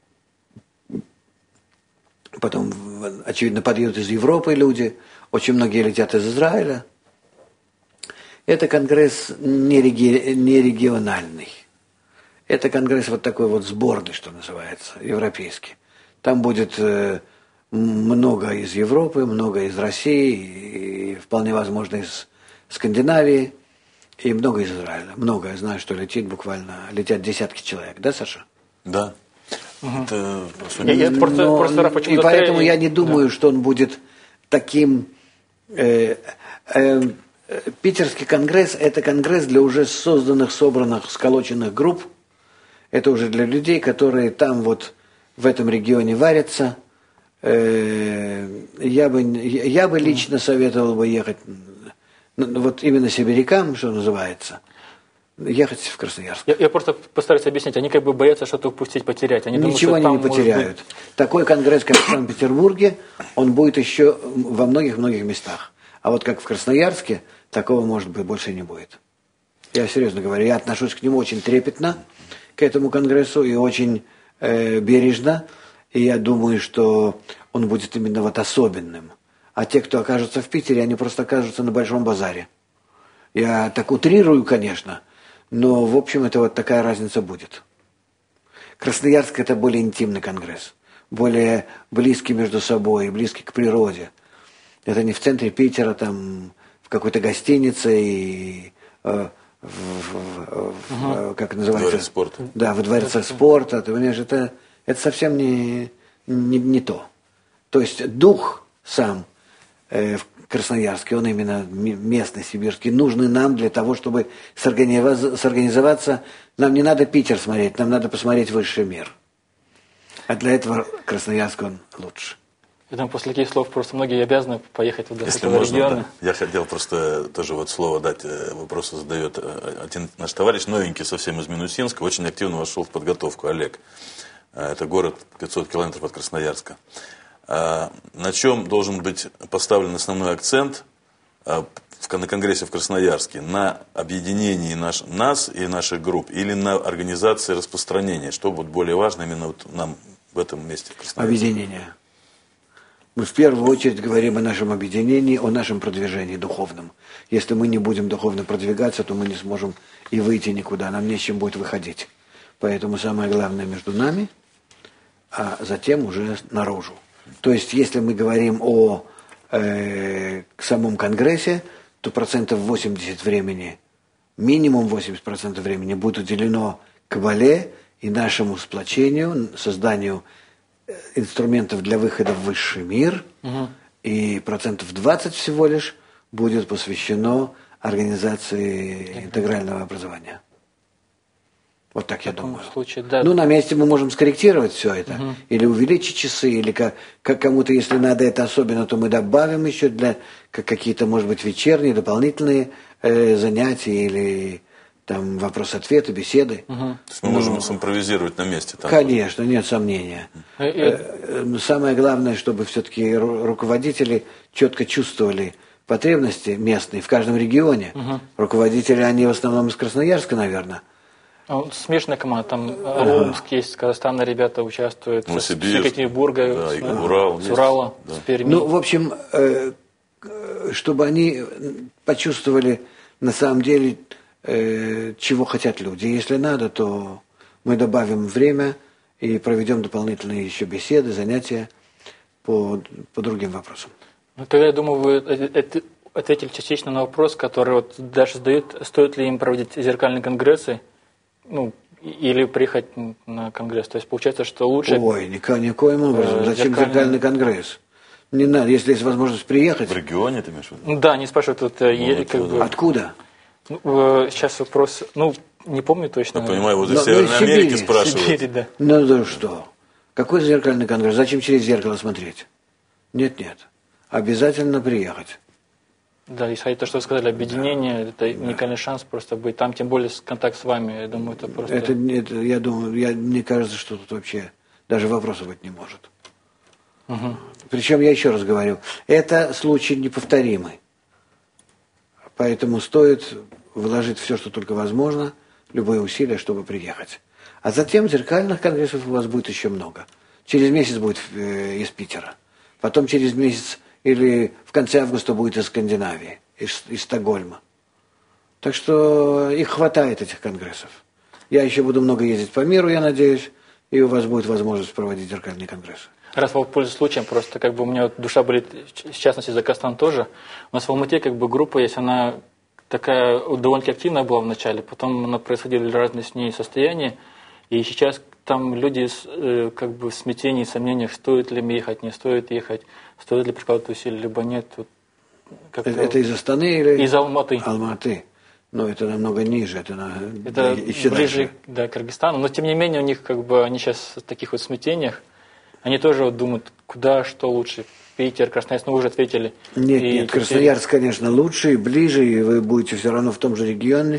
Потом, очевидно, подъедут из Европы люди, очень многие летят из Израиля. Это конгресс не, реги, не региональный. Это конгресс вот такой вот сборный, что называется, европейский. Там будет э, много из Европы, много из России, и вполне возможно из Скандинавии, и много из Израиля. Много, я знаю, что летит буквально, летят десятки человек, да, Саша? Да. Угу. Это я, я просто, Но, просто, Раф, и поэтому я не думаю, да. что он будет таким... Э, э, Питерский конгресс – это конгресс для уже созданных, собранных, сколоченных групп. Это уже для людей, которые там вот в этом регионе варятся. Я бы, я бы лично советовал бы ехать вот именно сибирякам, что называется, ехать в Красноярск. Я, я просто постараюсь объяснить. Они как бы боятся что-то упустить, потерять. Они Ничего думают, они не потеряют. Быть... Такой конгресс, как в Санкт-Петербурге, он будет еще во многих-многих местах. А вот как в Красноярске, такого, может быть, больше не будет. Я серьезно говорю, я отношусь к нему очень трепетно, к этому конгрессу, и очень э, бережно. И я думаю, что он будет именно вот особенным. А те, кто окажутся в Питере, они просто окажутся на Большом базаре. Я так утрирую, конечно, но, в общем, это вот такая разница будет. Красноярск – это более интимный конгресс, более близкий между собой, близкий к природе. Это не в центре Питера, там, в какой-то гостинице и, э, в, в, в, угу. как называется? Дворец спорта. Да, в дворце спорта. Ты понимаешь, это, это совсем не, не, не то. То есть дух сам э, в Красноярске, он именно местный, сибирский, нужный нам для того, чтобы сорганизоваться. Нам не надо Питер смотреть, нам надо посмотреть высший мир. А для этого Красноярск, он лучше. Я думаю, после таких слов просто многие обязаны поехать туда, Если в этого можно, региона. Да. Я хотел просто тоже вот слово дать, вопросы задает один наш товарищ, новенький совсем из Минусинска, очень активно вошел в подготовку, Олег. Это город пятьсот километров от Красноярска. На чем должен быть поставлен основной акцент на конгрессе в Красноярске? На объединении наш, нас и наших групп или на организации распространения? Что будет более важно именно вот нам в этом месте в Красноярске? Объединение. Мы в первую очередь говорим о нашем объединении, о нашем продвижении духовном. Если мы не будем духовно продвигаться, то мы не сможем и выйти никуда, нам не с чем будет выходить. Поэтому самое главное между нами, а затем уже наружу. То есть, если мы говорим о э, самом Конгрессе, то процентов восемьдесят времени, минимум восемьдесят процентов времени будет уделено Кабале и нашему сплочению, созданию инструментов для выхода в высший мир, угу. И процентов двадцать всего лишь будет посвящено организации интегрального образования. Вот так я думаю. Случае, да. Ну, на месте мы можем скорректировать все это. Угу. Или увеличить часы, или как, как кому-то, если надо это особенно, то мы добавим еще для как какие-то, может быть, вечерние, дополнительные э, занятия, или там вопрос-ответы, беседы. Угу. То есть мы Но, можем симпровизировать на месте. Там конечно, тоже. Нет сомнения. И, и... Самое главное, чтобы все-таки руководители четко чувствовали потребности местные в каждом регионе. Угу. Руководители, они в основном из Красноярска, наверное. Смешанная команда, там ага. Омск есть, с Казахстана ребята участвуют, ну, с Екатеринбурга, да, с, Урал, с Урала, да. С Перми. Ну, в общем, э, чтобы они почувствовали на самом деле, э, чего хотят люди. Если надо, то мы добавим время и проведем дополнительные еще беседы, занятия по, по другим вопросам. Ну, тогда, я думаю, вы ответили частично на вопрос, который вот дальше задают, стоит ли им проводить зеркальные конгрессы, ну, или приехать на конгресс. То есть получается, что лучше... Ой, нико, никоим образом. Зачем зеркальный... зеркальный конгресс? Не надо, если есть возможность приехать. В регионе ты имеешь в виду? Ну, да, они спрашивают, вот, ну, е, как бы... Откуда? Ну, сейчас вопрос, ну, не помню точно. Я понимаю, вот из Северной ну, Америки спрашивают. Сибири, да. Ну, да что? Какой зеркальный конгресс? Зачем через зеркало смотреть? Нет, нет. Обязательно приехать. Да, исходя из того, что вы сказали, объединение, это да. Уникальный шанс просто быть там, тем более контакт с вами, я думаю, это просто... Это, это я думаю, я, мне кажется, что тут вообще даже вопроса быть не может. Угу. Причем, я еще раз говорю, это случай неповторимый. Поэтому стоит вложить все, что только возможно, любые усилия, чтобы приехать. А затем зеркальных конгрессов у вас будет еще много. Через месяц будет э, из Питера. Потом через месяц или в конце августа будет из Скандинавии, из, из Стокгольма. Так что их хватает, этих конгрессов. Я еще буду много ездить по миру, я надеюсь, и у вас будет возможность проводить зеркальные конгрессы. Раз вы пользуетесь случаем, просто как бы у меня вот душа болит, в частности, за Казахстан тоже. У нас в Алмате как бы группа есть, она такая довольно-таки активная была в начале, потом она происходили разные с ней состояния, и сейчас там люди как бы в смятении, сомнениях, стоит ли ехать, не стоит ехать, стоит ли прикладывать усилия, либо нет. Это, это из Астаны или? Из Алматы. Алматы. Но это намного ниже, это, на... это еще ближе да, к Кыргызстану, но тем не менее у них как бы, они сейчас в таких вот смятениях, они тоже вот думают, куда, что лучше, Питер, Красноярск, ну вы уже ответили. Нет, и нет, Красноярск, конечно, лучше и ближе, и вы будете все равно в том же регионе,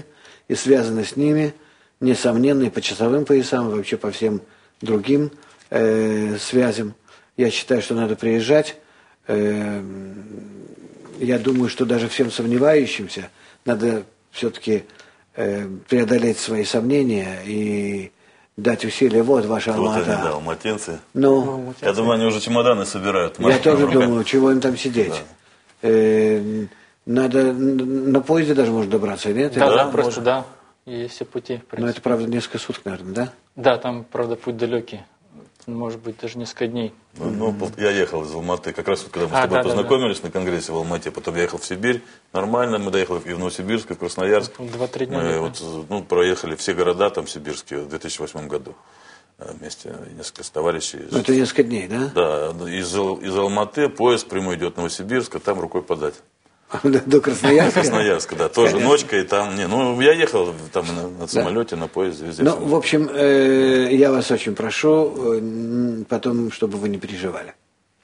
и связаны с ними, несомненно, и по часовым поясам, и вообще по всем другим э, связям. Я считаю, что надо приезжать. Э, я думаю, что даже всем сомневающимся надо все-таки э, преодолеть свои сомнения и дать усилия. Вот ваша Вот Алма-Ата. они, да, алматинцы. Ну, Я думаю, они уже чемоданы собирают. я тоже думаю, чего им там сидеть. Да. Э, надо, на поезде даже можно добраться, нет? Да, да, да, просто можно. да, есть все пути. Но это, правда, несколько суток, наверное, да? Да, там, правда, путь далекий. Может быть, даже несколько дней. Ну, ну, я ехал из Алматы, как раз вот, когда мы А, с тобой да, да, познакомились да. на конгрессе в Алмате, потом я ехал в Сибирь, нормально, мы доехали и в Новосибирск, и в Красноярск. Два-три дня. Мы да. вот, ну, проехали все города там сибирские в две тысячи восьмом году вместе, несколько товарищей. Ну, это несколько дней, да? Да, из, из Алматы поезд прямой идет в Новосибирск, а там рукой подать. До Красноярска? Красноярска, да, тоже ночка, и там, не, ну, я ехал там на, на самолете, да. на поезде, везде. Ну, в общем, э, я вас очень прошу, э, потом, чтобы вы не переживали.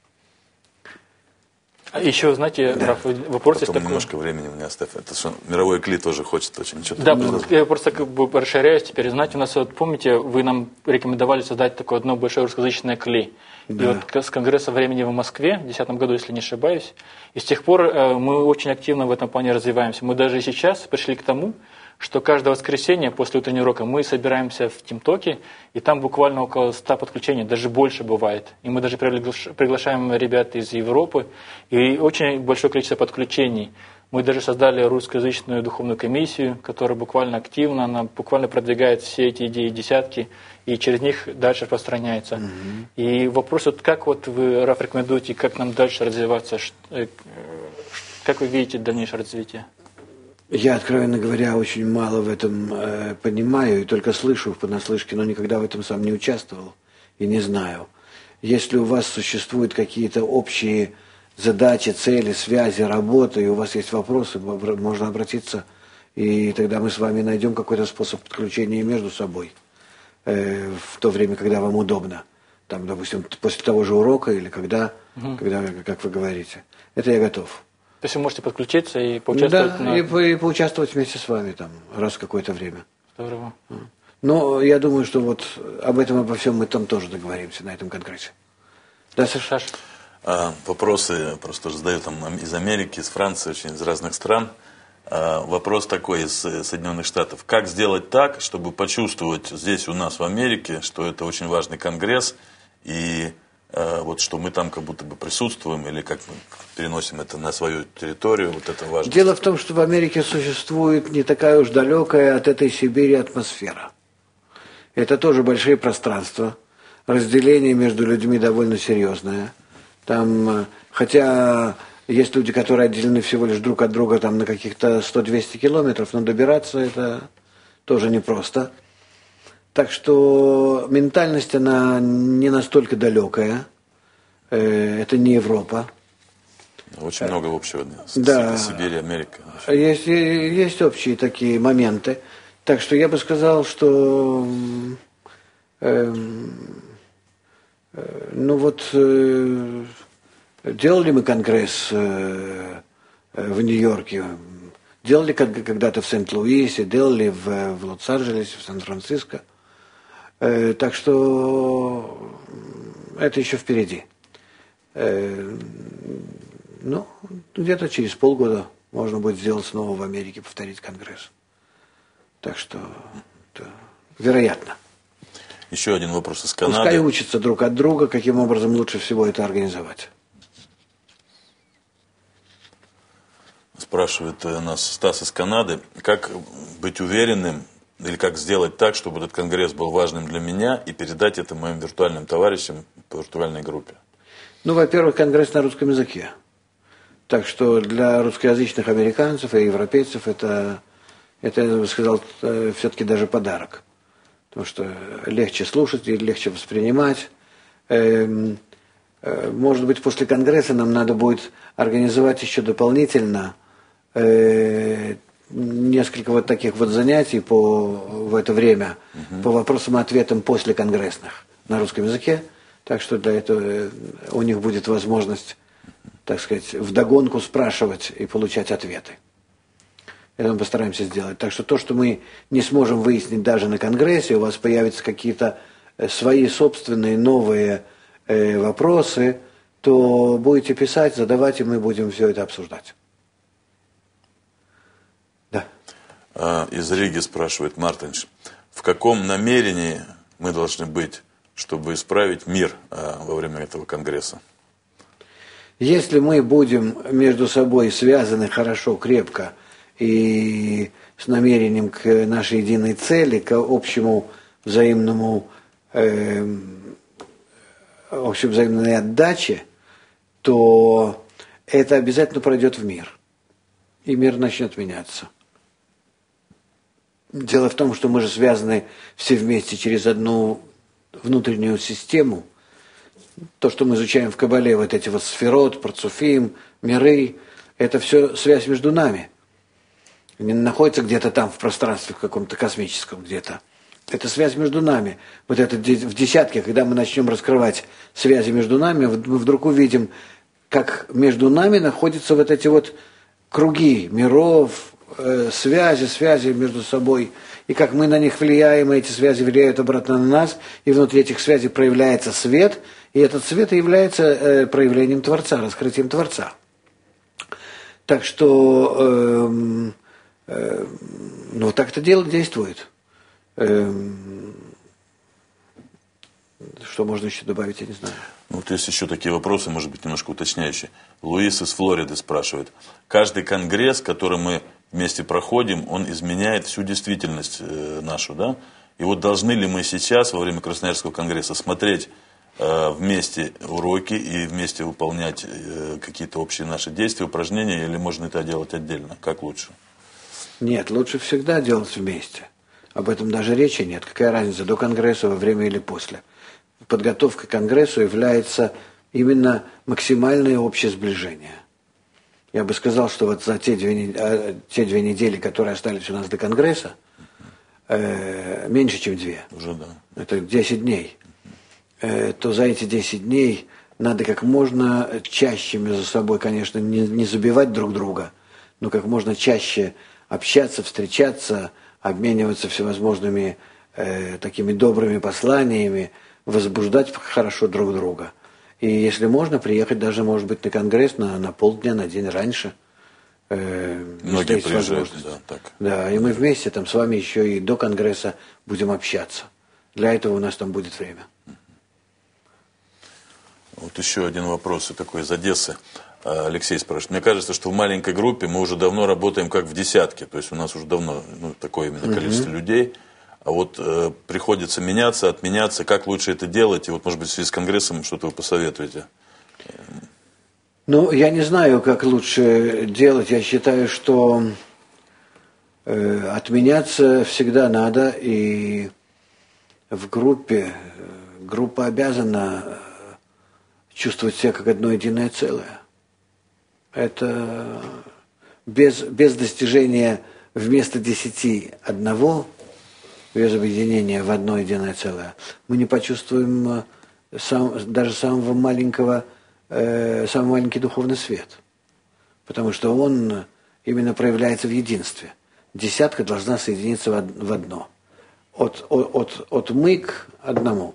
А еще, знаете, да. Раф, вопрос есть такой. Немножко времени у меня оставь. Это что, мировой Кли тоже хочет очень что-то. Да, ну, я просто как бы расширяюсь теперь. Знаете, у нас, вот, помните, вы нам рекомендовали создать такое одно большое русскоязычное Кли. Да. И вот с Конгресса времени в Москве в две тысячи десятом году, если не ошибаюсь, и с тех пор э, мы очень активно в этом плане развиваемся. Мы даже сейчас пришли к тому, что каждое воскресенье после утреннего урока мы собираемся в ТимТоке, и там буквально около ста подключений, даже больше бывает. И мы даже приглашаем ребят из Европы, и очень большое количество подключений. Мы даже создали русскоязычную духовную комиссию, которая буквально активно, она буквально продвигает все эти идеи десятки, и через них дальше распространяется. Mm-hmm. И вопрос, вот как вот вы, Раф, рекомендуете, как нам дальше развиваться, как вы видите дальнейшее развитие? Я, откровенно говоря, очень мало в этом э, понимаю, и только слышу понаслышке, но никогда в этом сам не участвовал и не знаю. Если у вас существуют какие-то общие задачи, цели, связи, работы, и у вас есть вопросы, можно обратиться, и тогда мы с вами найдем какой-то способ подключения между собой э, в то время, когда вам удобно. Там, допустим, после того же урока или когда, угу. когда, как вы говорите. Это я готов. То есть вы можете подключиться и поучаствовать? Да, на... и, по, и поучаствовать вместе с вами там раз в какое-то время. Здорово. Но я думаю, что вот об этом, обо всем мы там тоже договоримся на этом конгрессе. Да, Саша? А, вопросы просто задают там из Америки, из Франции, очень из разных стран. А, вопрос такой из Соединенных Штатов. Как сделать так, чтобы почувствовать здесь у нас в Америке, что это очень важный конгресс, и а, вот что мы там как будто бы присутствуем, или как мы переносим это на свою территорию, вот это важно. Дело в том, что в Америке существует не такая уж далекая от этой Сибири атмосфера. Это тоже большие пространства, разделение между людьми довольно серьезное. Там, хотя есть люди, которые отделены всего лишь друг от друга там, на каких-то сто-двести километров, но добираться это тоже непросто. Так что ментальность, она не настолько далекая. Это не Европа. Очень много общего. Да. Сибирь, Америка. Есть, есть общие такие моменты. Так что я бы сказал, что э, э, ну вот э, делали мы конгресс э, в Нью-Йорке, делали когда-то в Сент-Луисе, делали в, в Лос-Анджелесе, в Сан-Франциско. Э, так что это еще впереди. Э, ну, где-то через полгода можно будет сделать снова в Америке, повторить конгресс. Так что, это вероятно. Еще один вопрос из Канады. Пускай учатся друг от друга, каким образом лучше всего это организовать. Спрашивает нас Стас из Канады, как быть уверенным, или как сделать так, чтобы этот конгресс был важным для меня, и передать это моим виртуальным товарищам по виртуальной группе? Ну, во-первых, конгресс на русском языке. Так что для русскоязычных американцев и европейцев это... Это, я бы сказал, все-таки даже подарок. Потому что легче слушать и легче воспринимать. Может быть, после Конгресса нам надо будет организовать еще дополнительно несколько вот таких вот занятий по, в это время угу. по вопросам и ответам после конгрессных на русском языке. Так что для этого у них будет возможность, так сказать, вдогонку спрашивать и получать ответы. Это мы постараемся сделать. Так что то, что мы не сможем выяснить даже на Конгрессе, у вас появятся какие-то свои собственные новые э, вопросы, то будете писать, задавать, и мы будем все это обсуждать. Да. Из Риги спрашивает Мартинш. В каком намерении мы должны быть, чтобы исправить мир во время этого Конгресса? Если мы будем между собой связаны хорошо, крепко, и с намерением к нашей единой цели, к общему взаимному, э, общей взаимной отдаче, то это обязательно пройдет в мир. И мир начнет меняться. Дело в том, что мы же связаны все вместе через одну внутреннюю систему. То, что мы изучаем в Кабале, вот эти вот сферот, парцуфим, миры, это все связь между нами. Не находится где-то там в пространстве, в каком-то космическом где-то. Это связь между нами. Вот это в десятке, когда мы начнем раскрывать связи между нами, мы вдруг увидим, как между нами находятся вот эти вот круги миров, э, связи, связи между собой, и как мы на них влияем, и эти связи влияют обратно на нас, и внутри этих связей проявляется свет, и этот свет и является э, проявлением Творца, раскрытием Творца. Так что, э, э, ну, так это дело действует. Э, что можно еще добавить, я не знаю. Вот есть еще такие вопросы, может быть, немножко уточняющие. Луис из Флориды спрашивает. Каждый конгресс, который мы вместе проходим, он изменяет всю действительность нашу, да? И вот должны ли мы сейчас, во время Красноярского конгресса, смотреть э, вместе уроки и вместе выполнять э, какие-то общие наши действия, упражнения, или можно это делать отдельно? Как лучше? Нет, лучше всегда делать вместе. Об этом даже речи нет. Какая разница, до конгресса, во время или после? Подготовка к конгрессу является именно максимальное общее сближение. Я бы сказал, что вот за те две, те две недели, которые остались у нас до конгресса, э, меньше, чем две, уже да. Это десять дней, э, то за эти десять дней надо как можно чаще между собой, конечно, не, не забивать друг друга, но как можно чаще общаться, встречаться, обмениваться всевозможными э, такими добрыми посланиями, возбуждать хорошо друг друга. И если можно, приехать даже, может быть, на конгресс на, на полдня, на день раньше. Э, Многие приезжают, да, так. Да, и мы вместе там с вами еще и до конгресса будем общаться. Для этого у нас там будет время. Вот еще один вопрос такой из Одессы. Алексей спрашивает. Мне кажется, что в маленькой группе мы уже давно работаем как в десятке. То есть у нас уже давно ну, такое именно количество [S2] Угу. [S1] Людей. А вот э, приходится меняться, отменяться. Как лучше это делать? И вот, может быть, в связи с конгрессом что-то вы посоветуете? Ну, я не знаю, как лучше делать. Я считаю, что э, отменяться всегда надо. И в группе, группа обязана чувствовать себя как одно единое целое. Это без, без достижения вместо десяти одного, без объединения в одно единое целое, мы не почувствуем сам, даже самого маленького, э, самый маленький духовный свет. Потому что он именно проявляется в единстве. Десятка должна соединиться в, в одно. От, от, от, от мы к одному.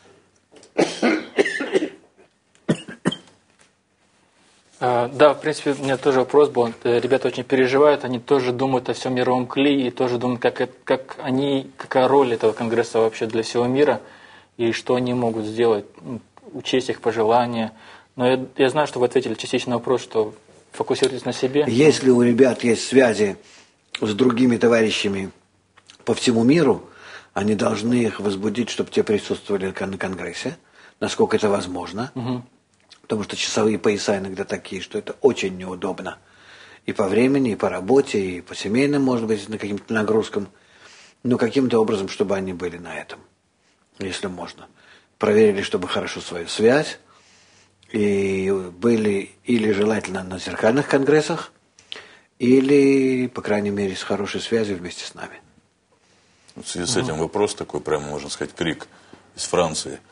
Да, в принципе, у меня тоже вопрос был. Ребята очень переживают, они тоже думают о всем мировом клее, и тоже думают, как, это, как они, какая роль этого конгресса вообще для всего мира, и что они могут сделать, учесть их пожелания. Но я, я знаю, что вы ответили частично на вопрос, что фокусируйтесь на себе. Если у ребят есть связи с другими товарищами по всему миру, они должны их возбудить, чтобы те присутствовали на конгрессе, насколько это возможно. Угу. Потому что часовые пояса иногда такие, что это очень неудобно. И по времени, и по работе, и по семейным, может быть, на каким-то нагрузкам. Но каким-то образом, чтобы они были на этом, если можно. Проверили, чтобы хорошо свою связь. И были или желательно на зеркальных конгрессах, или, по крайней мере, с хорошей связью вместе с нами. В связи с этим вопрос такой, прямо можно сказать, крик из Франции.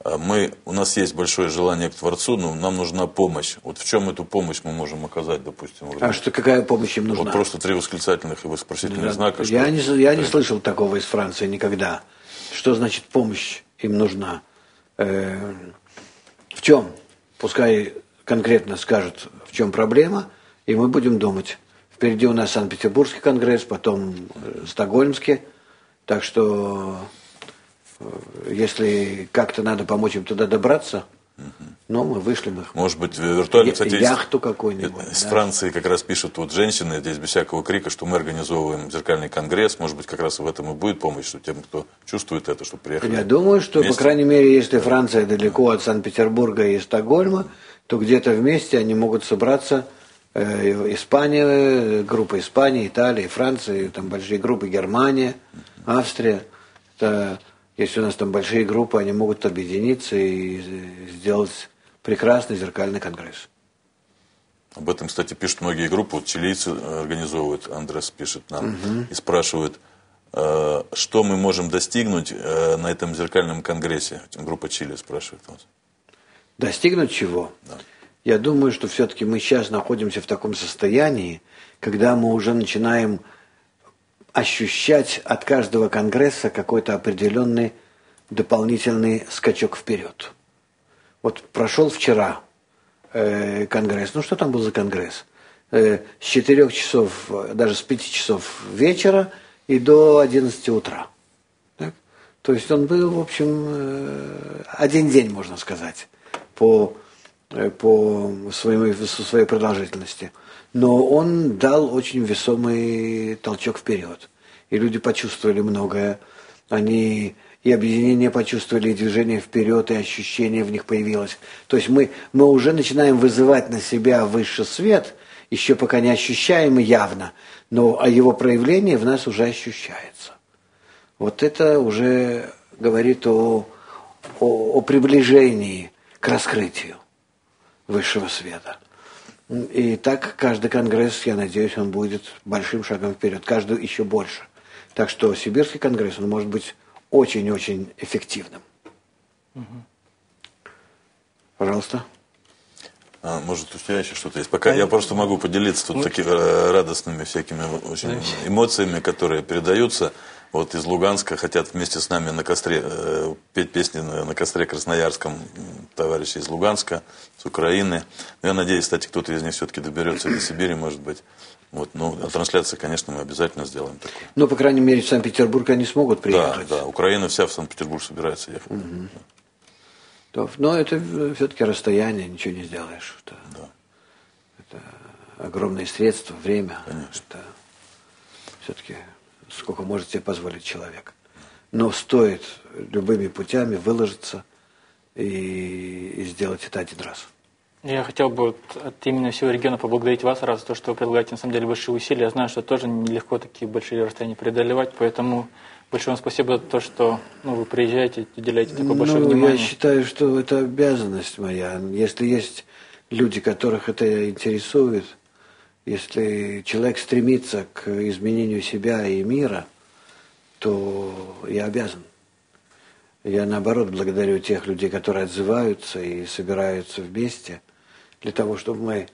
Мы, у нас есть большое желание к Творцу, но нам нужна помощь. Вот в чем эту помощь мы можем оказать, допустим? А что, какая помощь им нужна? Вот просто три восклицательных и вопросительных Да, знака. Я, что... не, я не слышал такого из Франции никогда. Что значит помощь им нужна? Э, в чем? Пускай конкретно скажут, в чем проблема, и мы будем думать. Впереди у нас Санкт-Петербургский конгресс, потом э, Стокгольмский. Так что, э, если как-то надо помочь им туда добраться, угу. ну, мы вышлем их. Может быть, виртуально, кстати, яхту какую-нибудь. Из да. Франции как раз пишут вот женщины, здесь без всякого крика, что мы организовываем зеркальный конгресс. Может быть, как раз в этом и будет помощь, что тем, кто чувствует это, чтобы приехали. Я думаю, что, вместе. По крайней мере, если Франция далеко от Санкт-Петербурга и Стокгольма, то где-то вместе они могут собраться. Э, Испания, группа Испании, Италии, Франции, там большие группы, Германия, Австрия. Это, если у нас там большие группы, они могут объединиться и сделать прекрасный зеркальный конгресс. Об этом, кстати, пишут многие группы. Вот чилийцы организовывают, Андрес пишет нам угу. и спрашивает, э, что мы можем достигнуть э, на этом зеркальном конгрессе. Группа Чили спрашивает вас. Достигнуть чего? Да. Я думаю, что все-таки мы сейчас находимся в таком состоянии, когда мы уже начинаем ощущать от каждого конгресса какой-то определенный дополнительный скачок вперед. Вот прошел вчера э, конгресс. Ну, что там был за конгресс? Э, с четырех часов, даже с пяти часов вечера и до одиннадцати утра. Так? То есть он был, в общем, э, один день, можно сказать, по, э, по своей, своей продолжительности. Но он дал очень весомый толчок вперед. И люди почувствовали многое. Они и объединение почувствовали, и движение вперед, и ощущение в них появилось. То есть мы, мы уже начинаем вызывать на себя высший свет, еще пока не ощущаем явно, но а его проявление в нас уже ощущается. Вот это уже говорит о, о, о приближении к раскрытию высшего света. И так каждый конгресс, я надеюсь, он будет большим шагом вперед, каждый еще больше. Так что Сибирский конгресс, он может быть очень-очень эффективным. Угу. Пожалуйста. А, может, у тебя еще что-то есть? Пока я просто могу поделиться тут ну, такими радостными всякими очень эмоциями, которые передаются. Вот из Луганска хотят вместе с нами на костре э, петь песни на, на костре Красноярском товарищи из Луганска, с Украины. Но я надеюсь, кстати, кто-то из них все-таки доберется до Сибири, может быть. Вот, ну, а трансляции, конечно, мы обязательно сделаем такое. Ну, по крайней мере, в Санкт-Петербург они смогут приехать. Да, да, Украина вся в Санкт-Петербург собирается ехать. Угу. Да. Но это все-таки расстояние, ничего не сделаешь. Это, да. это огромные средства, время. Конечно. Это все-таки сколько может себе позволить человек. Но стоит любыми путями выложиться и, и сделать это один раз. Я хотел бы вот от имени всего региона поблагодарить вас раз за то, что вы предлагаете на самом деле большие усилия. Я знаю, что тоже нелегко такие большие расстояния преодолевать, поэтому большое вам спасибо за то, что ну, вы приезжаете, уделяете такое большое ну, внимание. Я считаю, что это обязанность моя. Если есть люди, которых это интересует, если человек стремится к изменению себя и мира, то я обязан. Я, наоборот, благодарю тех людей, которые отзываются и собираются вместе для того, чтобы мы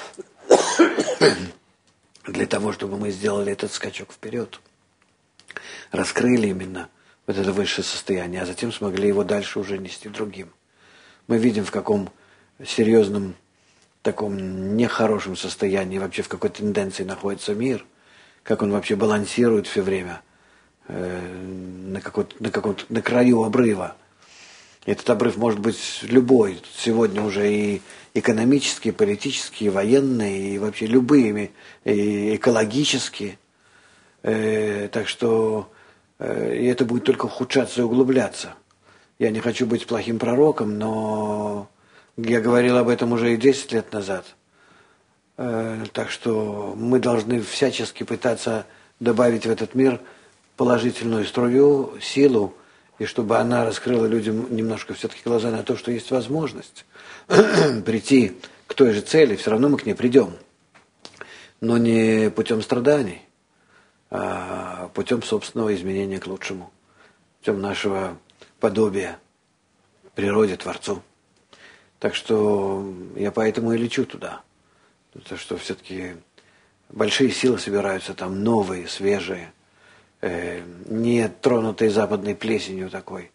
для того, чтобы мы сделали этот скачок вперед, раскрыли именно вот это высшее состояние, а затем смогли его дальше уже нести другим. Мы видим, в каком серьезном, таком нехорошем состоянии, вообще в какой тенденции находится мир, как он вообще балансирует все время на, на, каком-то, на краю обрыва. Этот обрыв может быть любой. Сегодня уже и экономические, и политические, и военные, и вообще любые, и экологические. Э, так что э, и это будет только ухудшаться и углубляться. Я не хочу быть плохим пророком, но я говорил об этом уже и десять лет назад. Э, так что мы должны всячески пытаться добавить в этот мир положительную струю, силу, и чтобы она раскрыла людям немножко все-таки глаза на то, что есть возможность прийти к той же цели, все равно мы к ней придем. Но не путем страданий, а путем собственного изменения к лучшему, путем нашего подобия природе, Творцу. Так что я поэтому и лечу туда. Потому что все-таки большие силы собираются там, новые, свежие, э, не тронутые западной плесенью такой.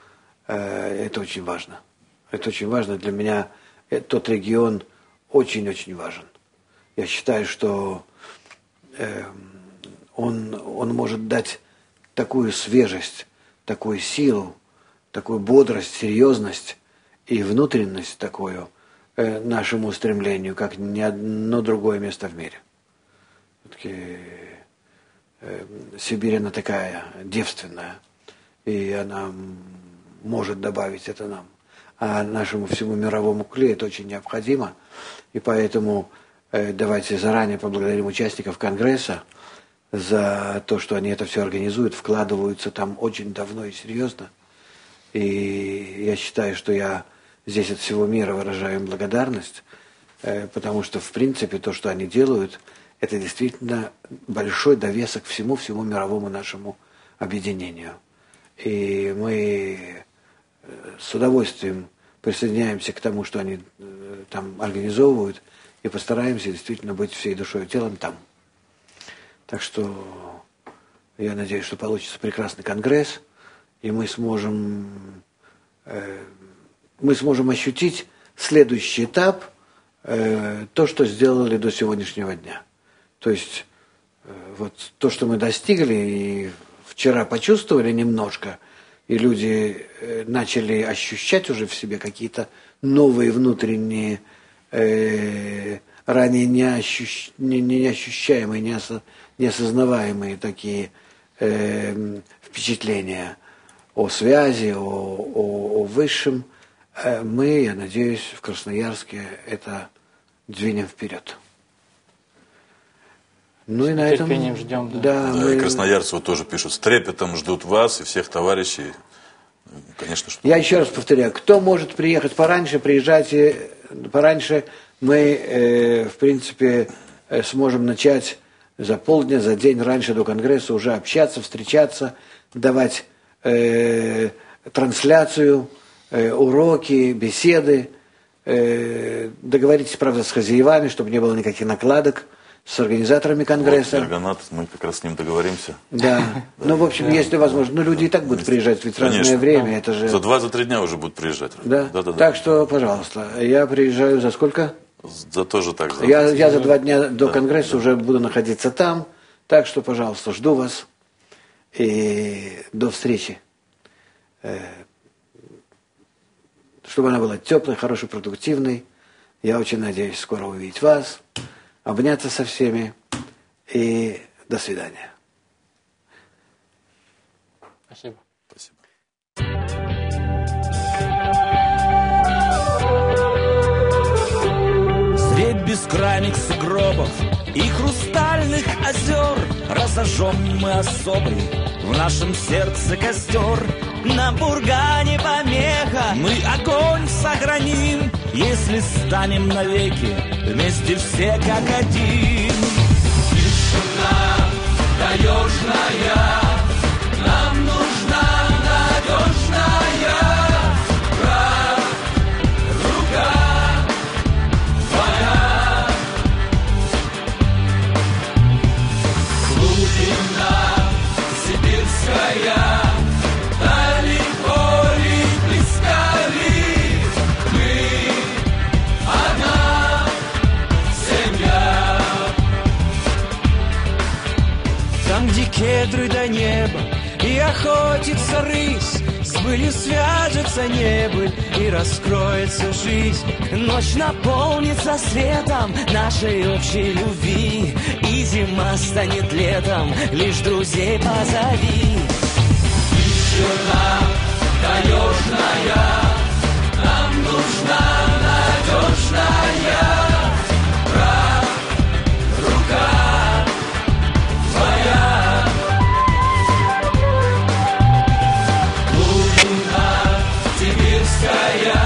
Э, это очень важно. Это очень важно. Для меня тот регион очень-очень важен. Я считаю, что э, он, он может дать такую свежесть, такую силу, такую бодрость, серьезность и внутренность такую э, нашему стремлению, как ни одно другое место в мире. Все-таки э, Сибирь, она такая девственная, и она может добавить это нам. А нашему всему мировому клею это очень необходимо. И поэтому э, давайте заранее поблагодарим участников Конгресса за то, что они это все организуют, вкладываются там очень давно и серьезно. И я считаю, что я здесь от всего мира выражаю им благодарность, э, потому что, в принципе, то, что они делают, это действительно большой довесок всему-всему мировому нашему объединению. И мы с удовольствием присоединяемся к тому, что они э, там организовывают, и постараемся действительно быть всей душой и телом там. Так что я надеюсь, что получится прекрасный конгресс, и мы сможем, э, мы сможем ощутить следующий этап, э, то, что сделали до сегодняшнего дня. То есть э, вот то, что мы достигли, и вчера почувствовали немножко, и люди э, начали ощущать уже в себе какие-то новые внутренние, э, ранее не, ощущ, не, не ощущаемые, не, осо, не осознаваемые такие э, впечатления о связи, о, о, о высшем. Э, мы, я надеюсь, в Красноярске это двинем вперед. Ну и на этом... Терпением ждем, да. Да, Да, мы... и красноярцы вот тоже пишут, с трепетом ждут вас и всех товарищей. Конечно, что... Я еще раз повторяю, кто может приехать пораньше, приезжайте пораньше. Мы, э, в принципе, э, сможем начать за полдня, за день раньше до Конгресса уже общаться, встречаться, давать э, трансляцию, э, уроки, беседы. Э, договоритесь, правда, с хозяевами, чтобы не было никаких накладок, с организаторами Конгресса. Вот, Эргонат, мы как раз с ним договоримся. Да. Ну, в общем, если возможно. Ну, люди и так будут приезжать, ведь разное Конечно. время. Это же... За два, за три дня уже будут приезжать. Да? Да, да, да. Так что, пожалуйста, я приезжаю за сколько? За тоже так. За... Я, я за два дня до да, Конгресса да. уже буду находиться там. Так что, пожалуйста, жду вас. И до встречи. Чтобы она была теплой, хорошей, продуктивной. Я очень надеюсь скоро увидеть вас, обняться со всеми. И до свидания. Спасибо. Спасибо. Средь бескрайних сугробов и хрустальных озер разожжем мы особый в нашем сердце костер. На бургане помеха мы огонь сохраним, если станем навеки вместе все как один. Тишина таежная, нам нужна надежная рука твоя. Глубина сибирская, далеко ли, близко ли, мы одна семья. Там, где кедры до неба и охотится рысь, с былью свяжется небыль и раскроется жизнь. Ночь наполнится светом нашей общей любви, и зима станет летом, лишь друзей позови. Тишина таежная, нам нужна надежная рука твоя. Глубина сибирская,